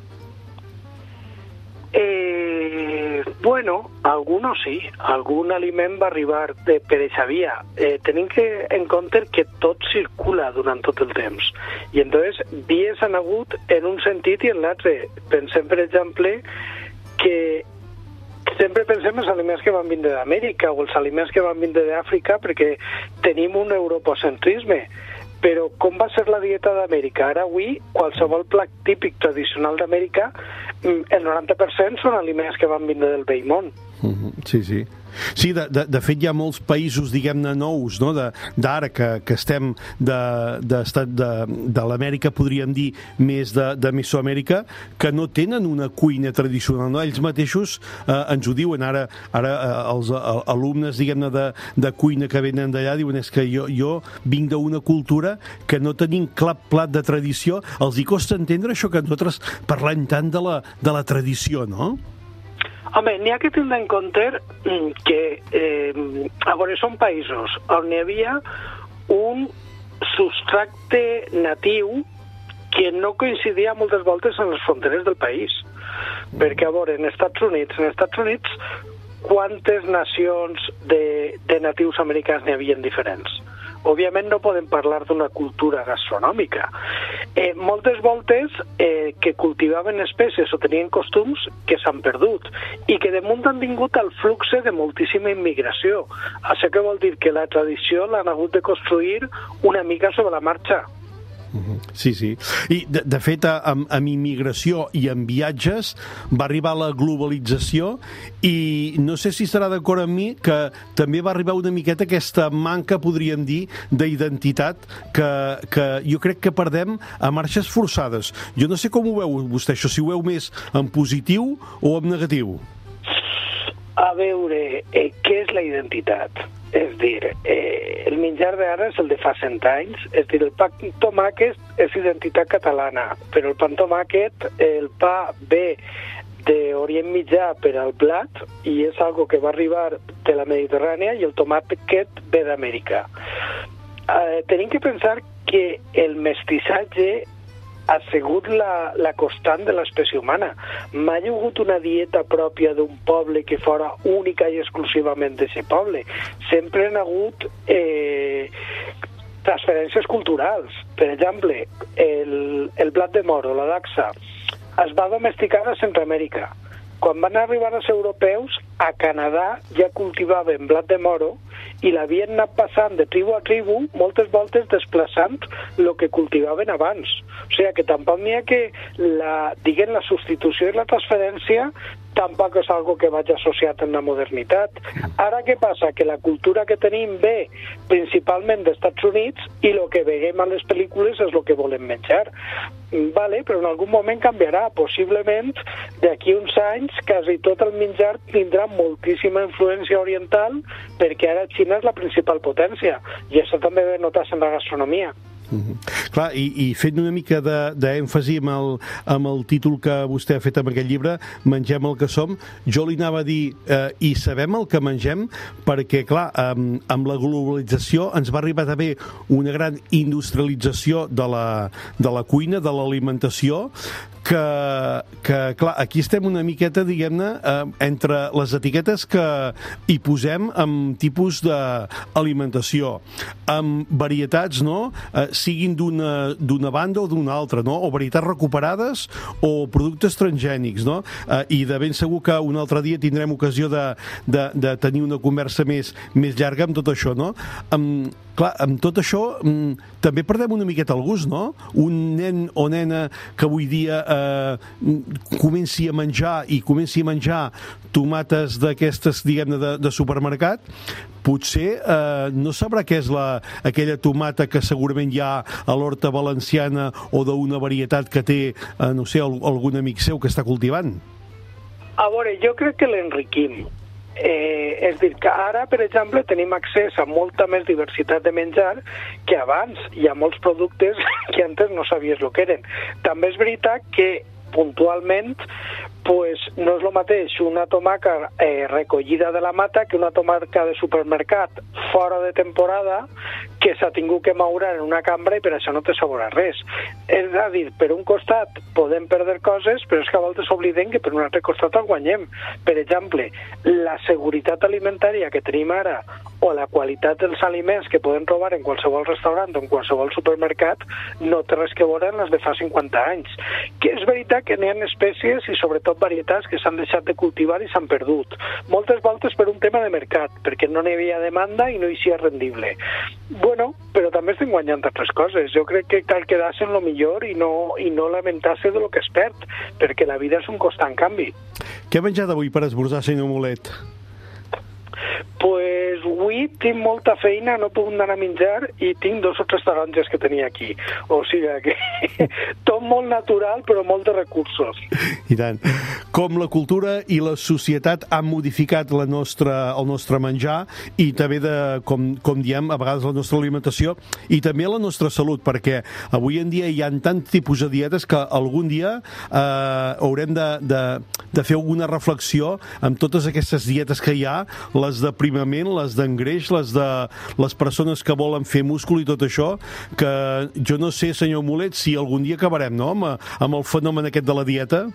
Speaker 14: Bueno, algunos sí. Algun aliment va arribar per aquesta via. Tenim en compte que tot circula durant tot el temps. I entonces vies han hagut en un sentit i en l'altre. Pensem, per exemple, que sempre pensem en els aliments que van vindre d'Amèrica o els aliments que van vindre d'Àfrica perquè tenim un europocentrisme. Però com va ser la dieta d'Amèrica? Ara avui, qualsevol plat típic tradicional d'Amèrica, el 90% són aliments que van vindre del vell món.
Speaker 3: Sí, sí. Sí, de fet hi ha molts països, diguem-ne, nous, no? D'ara que estem de l'Amèrica, podríem dir, més de Mesoamèrica, que no tenen una cuina tradicional, no? Ells mateixos ens ho diuen, ara els alumnes, diguem-ne, de cuina que venen d'allà, diuen, és que jo vinc d'una cultura que no tenim cap plat de tradició, els hi costa entendre això que nosaltres parlem tant de la tradició, no?
Speaker 14: Home, n'hi ha que tindre en compte que a veure, són països on hi havia un substracte natiu que no coincidia moltes voltes en les fronteres del país. Perquè, a veure, en Estats Units, quantes nacions de natius americans n'hi havia diferents? Òbviament no podem parlar d'una cultura gastronòmica. Moltes voltes que cultivaven espècies o tenien costums que s'han perdut i que damunt han tingut el flux de moltíssima immigració. Això què vol dir? Que la tradició l'han hagut de construir una mica sobre la marxa.
Speaker 3: Sí, sí. I, de fet, amb immigració i amb viatges va arribar la globalització i no sé si estarà d'acord amb mi que també va arribar una miqueta aquesta manca, podríem dir, d'identitat que jo crec que perdem a marxes forçades. Jo no sé com ho veu vostè, això, si ho veu més en positiu o en negatiu.
Speaker 14: A veure, què és la identitat? És dir, el menjar d'ara és el de fa 100 anys, és dir, el pa tomàquet és identitat catalana, però el pa tomàquet, el pa ve d'Orient Mitjà per al blat i és algo que va arribar de la Mediterrània i el tomàquet ve d'Amèrica. Tenim que pensar que el mestissatge ha sigut la constant de l'espècie humana. Mai hi ha hagut una dieta pròpia d'un poble que fora única i exclusivament d'aquest poble. Sempre han hagut transferències culturals. Per exemple, el blat de moro, la dacsa, es va domesticar a Centroamèrica. Quan van arribar els europeus, a Canadà ja cultivaven blat de moro i l'havien anat passant de tribu a tribu, moltes voltes desplaçant el que cultivaven abans. O sigui que tampoc n'hi ha que la substitució i la transferència tampoc és algo que vaig associat amb la modernitat. Ara què passa? Que la cultura que tenim ve principalment dels Estats Units i el que veiem a les pel·lícules és el que volem menjar. Vale, però en algun moment canviarà. Possiblement, d'aquí uns anys, quasi tot el menjar tindrà moltíssima influència oriental perquè ara Xina és la principal potència. I això també ve notar-se en la gastronomia.
Speaker 3: Clar, i fent una mica d'èmfasi amb el títol que vostè ha fet amb aquest llibre, Mengem el que som, jo li anava a dir i sabem el que mengem, perquè clar, amb la globalització ens va arribar també una gran industrialització de la cuina, de l'alimentació, que clar, aquí estem una miqueta, diguem-ne, entre les etiquetes que hi posem amb tipus d'alimentació, amb varietats, no?, siguin d'una banda o d'una altra, no?, o varietats recuperades o productes transgènics, no?, i de ben segur que un altre dia tindrem ocasió de tenir una conversa més llarga amb tot això, no? Clar, amb tot això també perdem una miqueta el gust, no? Un nen o nena que avui dia comenci a menjar tomates d'aquestes, diguem-ne, de supermercat, potser no sabrà què és aquella tomata que segurament hi ha a l'horta valenciana o d'una varietat que té, no sé, algun amic seu que està cultivant.
Speaker 14: A veure, jo crec que l'enriquim. És dir, que ara, per exemple, tenim accés a molta més diversitat de menjar que abans. Hi ha molts productes que antes no sabies el que eren. També és veritat que puntualment pues no és el mateix una tomaca recollida de la mata que una tomaca de supermercat fora de temporada que s'ha tingut que maurar en una cambra i per això no té sabor a res. És a dir, per un costat podem perdre coses, però és que a voltes oblidem que per un altre costat el guanyem. Per exemple, la seguretat alimentària que tenim ara o la qualitat dels aliments que podem trobar en qualsevol restaurant o en qualsevol supermercat no té res que veure amb les de fa 50 anys. Que és veritat que n'hi ha espècies i sobretot varietats que s'han deixat de cultivar i s'han perdut. Moltes voltes per un tema de mercat, perquè no n'hi havia demanda i no hi sia rendible. Bueno, però també estem guanyant altres coses. Jo crec que cal quedar-se en lo millor i no lamentar-se de lo que es perd, perquè la vida és un constant canvi.
Speaker 3: Què ha menjat avui per esmorzar, senyor Mulet?
Speaker 14: Pues avui tinc molta feina, no he pogut anar a menjar i tinc 2 o 3 taronges que tenia aquí. O sigui que tot molt natural però molt de recursos.
Speaker 3: I tant. Com la cultura i la societat han modificat el nostre menjar i també, com diem, a vegades la nostra alimentació i també la nostra salut, perquè avui en dia hi ha tant tipus de dietes que algun dia haurem de fer alguna reflexió amb totes aquestes dietes que hi ha, les d'aprimament, les d'engreix, les de les persones que volen fer múscul i tot això, que jo no sé, senyor Mulet, si algun dia acabarem, no?, amb el fenomen aquest de la dieta.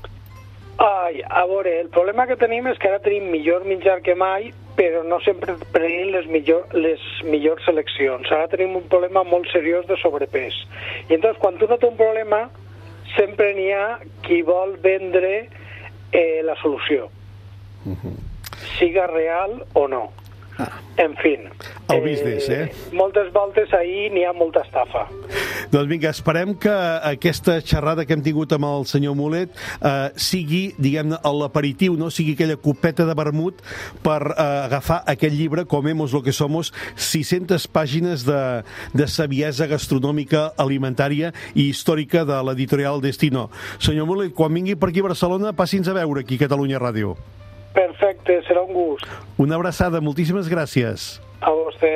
Speaker 14: A veure, el problema que tenim és que ara tenim millor menjar que mai, però no sempre prenem les millors seleccions. Ara tenim un problema molt seriós de sobrepès. I entonces, quan tu no té un problema, sempre n'hi ha qui vol vendre la solució. Siga real o no. En fi.
Speaker 3: El business,
Speaker 14: moltes voltes ahir n'hi ha molta estafa.
Speaker 3: Doncs vinga, esperem que aquesta xerrada que hem tingut amb el senyor Mulet sigui, diguem-ne, l'aperitiu, no? Sigui aquella copeta de vermut per agafar aquest llibre, Comemos lo que somos, 600 pàgines de saviesa gastronòmica, alimentària i històrica de l'editorial Destino. Senyor Mulet, quan vingui per aquí a Barcelona, passi'ns a veure aquí a Catalunya Ràdio.
Speaker 14: Perfecte, serà un gust.
Speaker 3: Una abraçada, moltíssimes gràcies.
Speaker 14: A vostè.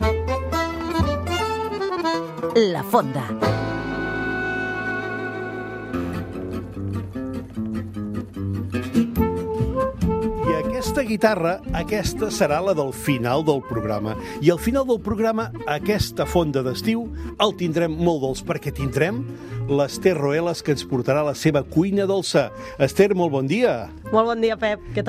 Speaker 1: La Fonda.
Speaker 3: I aquesta guitarra, aquesta serà la del final del programa. I al final del programa, aquesta fonda d'estiu el tindrem molt dolç, perquè tindrem l'Ester Roelas, que ens portarà la seva cuina dolça. Ester, molt bon dia.
Speaker 15: Molt bon dia, Pep. Què tal?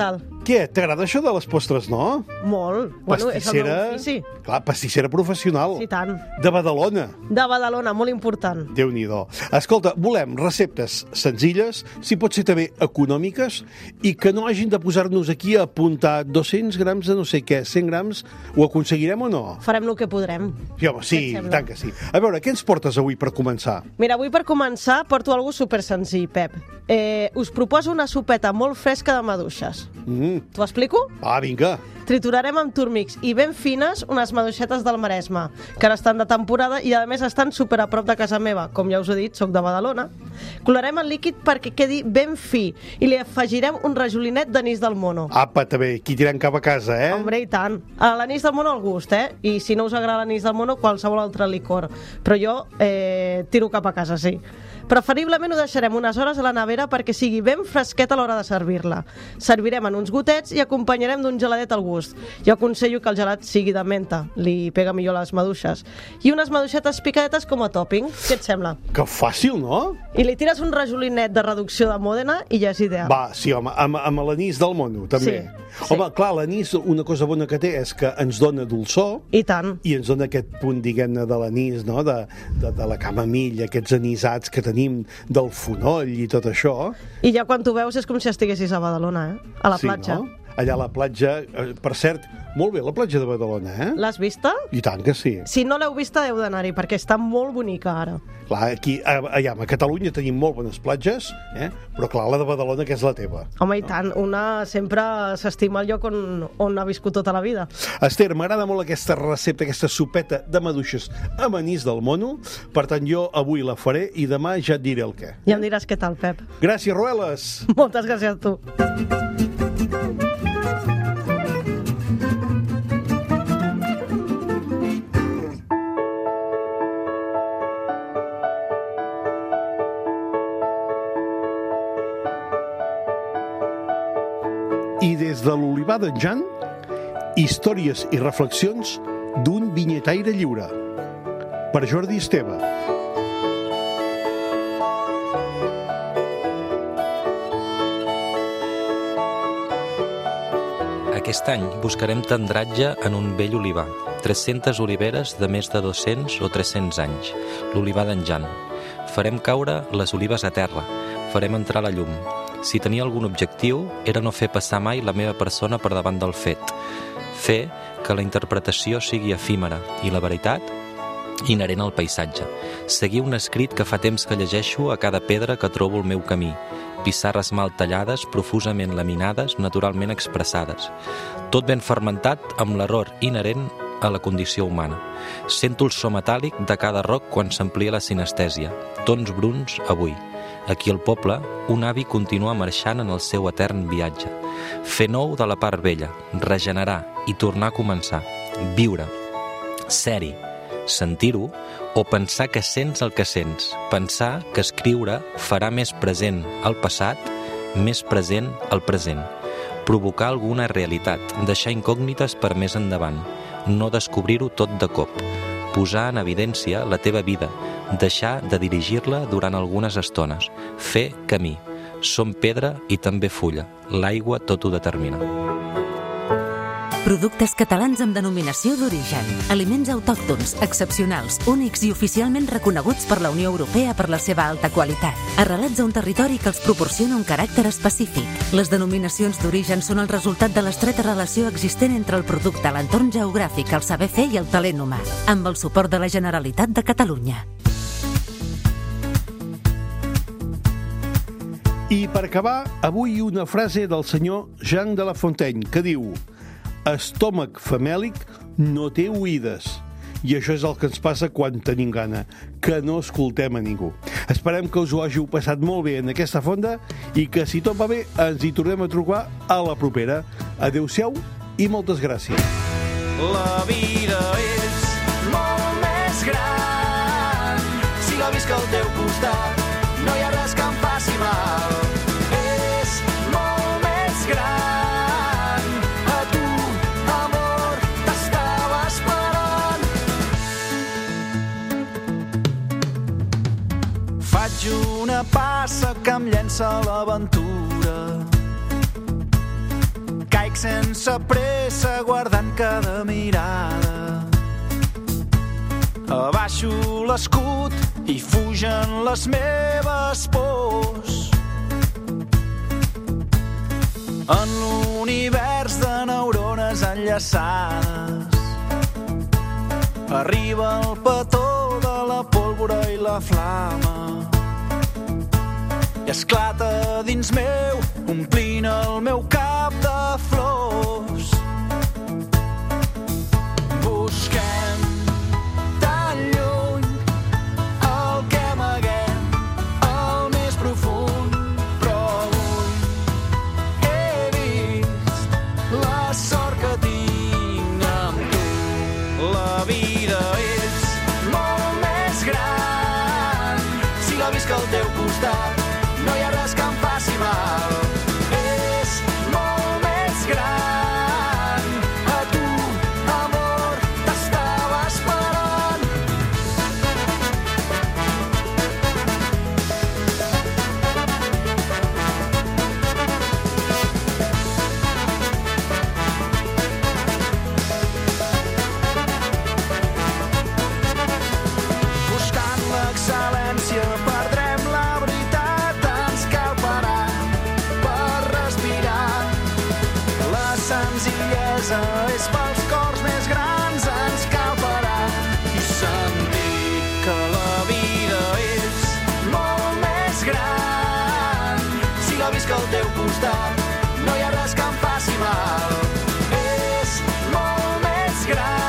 Speaker 3: Què? T'agrada això de les postres, no?
Speaker 15: Molt. Bueno, és el meu ofici.
Speaker 3: Clar, pastissera professional.
Speaker 15: Sí, tant.
Speaker 3: De Badalona.
Speaker 15: De Badalona, molt important.
Speaker 3: Déu-n'hi-do. Escolta, volem receptes senzilles, si pot ser també econòmiques, i que no hagin de posar-nos aquí a apuntar 200 grams de no sé què, 100 grams, ho aconseguirem o no?
Speaker 15: Farem el que podrem.
Speaker 3: Sí, home, sí, tant que sí. A veure, què ens portes avui per començar?
Speaker 15: Mira, avui per començar porto algo super senzill, Pep. Us proposo una sopeta molt fresca de maduixes. T'ho explico?
Speaker 3: Va, vinga.
Speaker 15: Triturarem amb túrmics i ben fines unes maduixetes del Maresme, que ara estan de temporada i a més estan super a prop de casa meva. Com ja us he dit, soc de Badalona. Colarem el líquid perquè quedi ben fi i li afegirem un rajolinet d'anís del mono.
Speaker 3: Apa, també, aquí tirem cap a casa, eh?
Speaker 15: Hombre, i tant. L'anís del mono al gust, I si no us agrada l'anís del mono, qualsevol altre licor. Però jo tiro cap a casa, sí. Preferiblement ho deixarem unes hores a la nevera perquè sigui ben fresqueta a l'hora de servir-la. Servirem en uns gotets i acompanyarem d'un geladet al gust. Jo aconsello que el gelat sigui de menta, li pega millor les maduixes. I unes maduixetes picadetes com a tòping. Què et sembla?
Speaker 3: Que fàcil, no?
Speaker 15: I li tires un rajolinet de reducció de Mòdena i ja és ideal.
Speaker 3: Va, sí, home, amb l'anís del mono, també.
Speaker 15: Sí.
Speaker 3: Home, clar, l'anís, una cosa bona que té és que ens dona dolçor.
Speaker 15: I tant.
Speaker 3: I ens dona aquest punt, diguem-ne, de l'anís, no?, de la camamilla, aquests anisats que tenim del fonoll i tot això.
Speaker 15: I ja quan tu veus és com si estiguessis a Badalona, a la platja.
Speaker 3: Sí, no? Allà a la platja, per cert, molt bé la platja de Badalona, eh?
Speaker 15: L'has vista?
Speaker 3: I tant que sí.
Speaker 15: Si no l'heu vista, heu d'anar-hi, perquè està molt bonica ara.
Speaker 3: Clar, aquí, allà, a Catalunya tenim molt bones platges, però clar, la de Badalona, que és la teva.
Speaker 15: Home, i tant, una sempre s'estima el lloc on ha viscut tota la vida.
Speaker 3: Esther, m'agrada molt aquesta recepta, aquesta sopeta de maduixes amb anís del mono, per tant jo avui la faré i demà ja et diré el què.
Speaker 15: Ja em diràs què tal, Pep.
Speaker 3: Gràcies, Rueles!
Speaker 15: Moltes gràcies a tu.
Speaker 3: I des de l'Olivar d'en Jan, històries i reflexions d'un vinyetaire lliure. Per Jordi Esteve.
Speaker 16: Aquest any buscarem tendratge en un vell olivar. 300 oliveres de més de 200 o 300 anys. L'olivar d'en Jan. Farem caure les olives a terra. Farem entrar la llum. Si tenia algun objectiu, era no fer passar mai la meva persona per davant del fet. Fer que la interpretació sigui efímera i la veritat inherent al paisatge. Seguir un escrit que fa temps que llegeixo a cada pedra que trobo al meu camí. Pissarres mal tallades, profusament laminades, naturalment expressades. Tot ben fermentat amb l'error inherent a la condició humana. Sento el so metàl·lic de cada roc quan s'amplia la sinestèsia. Tons bruns avui. Aquí al poble, un avi continua marxant en el seu etern viatge. Fer nou de la part vella, regenerar i tornar a començar. Viure. Ser-hi. Sentir-ho o pensar que sents el que sents. Pensar que escriure farà més present el passat, més present el present. Provocar alguna realitat, deixar incògnites per més endavant. No descobrir-ho tot de cop. Posar en evidència la teva vida, deixar de dirigir-la durant algunes estones, fer camí. Som pedra i també fulla. L'aigua tot ho determina.
Speaker 12: Productes catalans amb denominació d'origen. Aliments autòctons, excepcionals, únics i oficialment reconeguts per la Unió Europea per la seva alta qualitat. Arrelats a un territori que els proporciona un caràcter específic. Les denominacions d'origen són el resultat de l'estreta relació existent entre el producte, l'entorn geogràfic, el saber fer i el talent humà, amb el suport de la Generalitat de Catalunya.
Speaker 3: I per acabar, avui una frase del senyor Jean de La Fontaine, que diu: estómac famèlic no té oïdes. I això és el que ens passa quan tenim gana, que no escoltem a ningú. Esperem que us ho hàgiu passat molt bé en aquesta fonda i que, si tot va bé, ens hi tornem a trobar a la propera. Adéu-siau i moltes gràcies.
Speaker 4: La vida és molt més gran si la visc al teu costat. No hi ha res que em faci mal. És molt més gran. A tu, amor, t'estava esperant. Faig una passa que em llença a l'aventura. vaig sense pressa guardant cada mirada. Abaixo l'escut i fugen les meves pors. En l'univers de neurones enllaçades arriba el petó de la pólvora i la flama i esclata dins meu, omplint el meu cap de flors. Busquem tan lluny el que amaguem al més profund, però avui he vist la sort que tinc amb tu. La vida és molt més gran si la visc al teu costat. No hi ha res que em faci mal. És molt més gran. A tu, amor, t'estava esperant. Buscant l'excel·lència perdrem la veritat. Ens cal parar per respirar. La senzillesa és pels cors més grans. Ens cal parar i sentir que la vida és molt més gran. Si la visc al teu costat, no hi ha res que em faci mal. És molt més gran.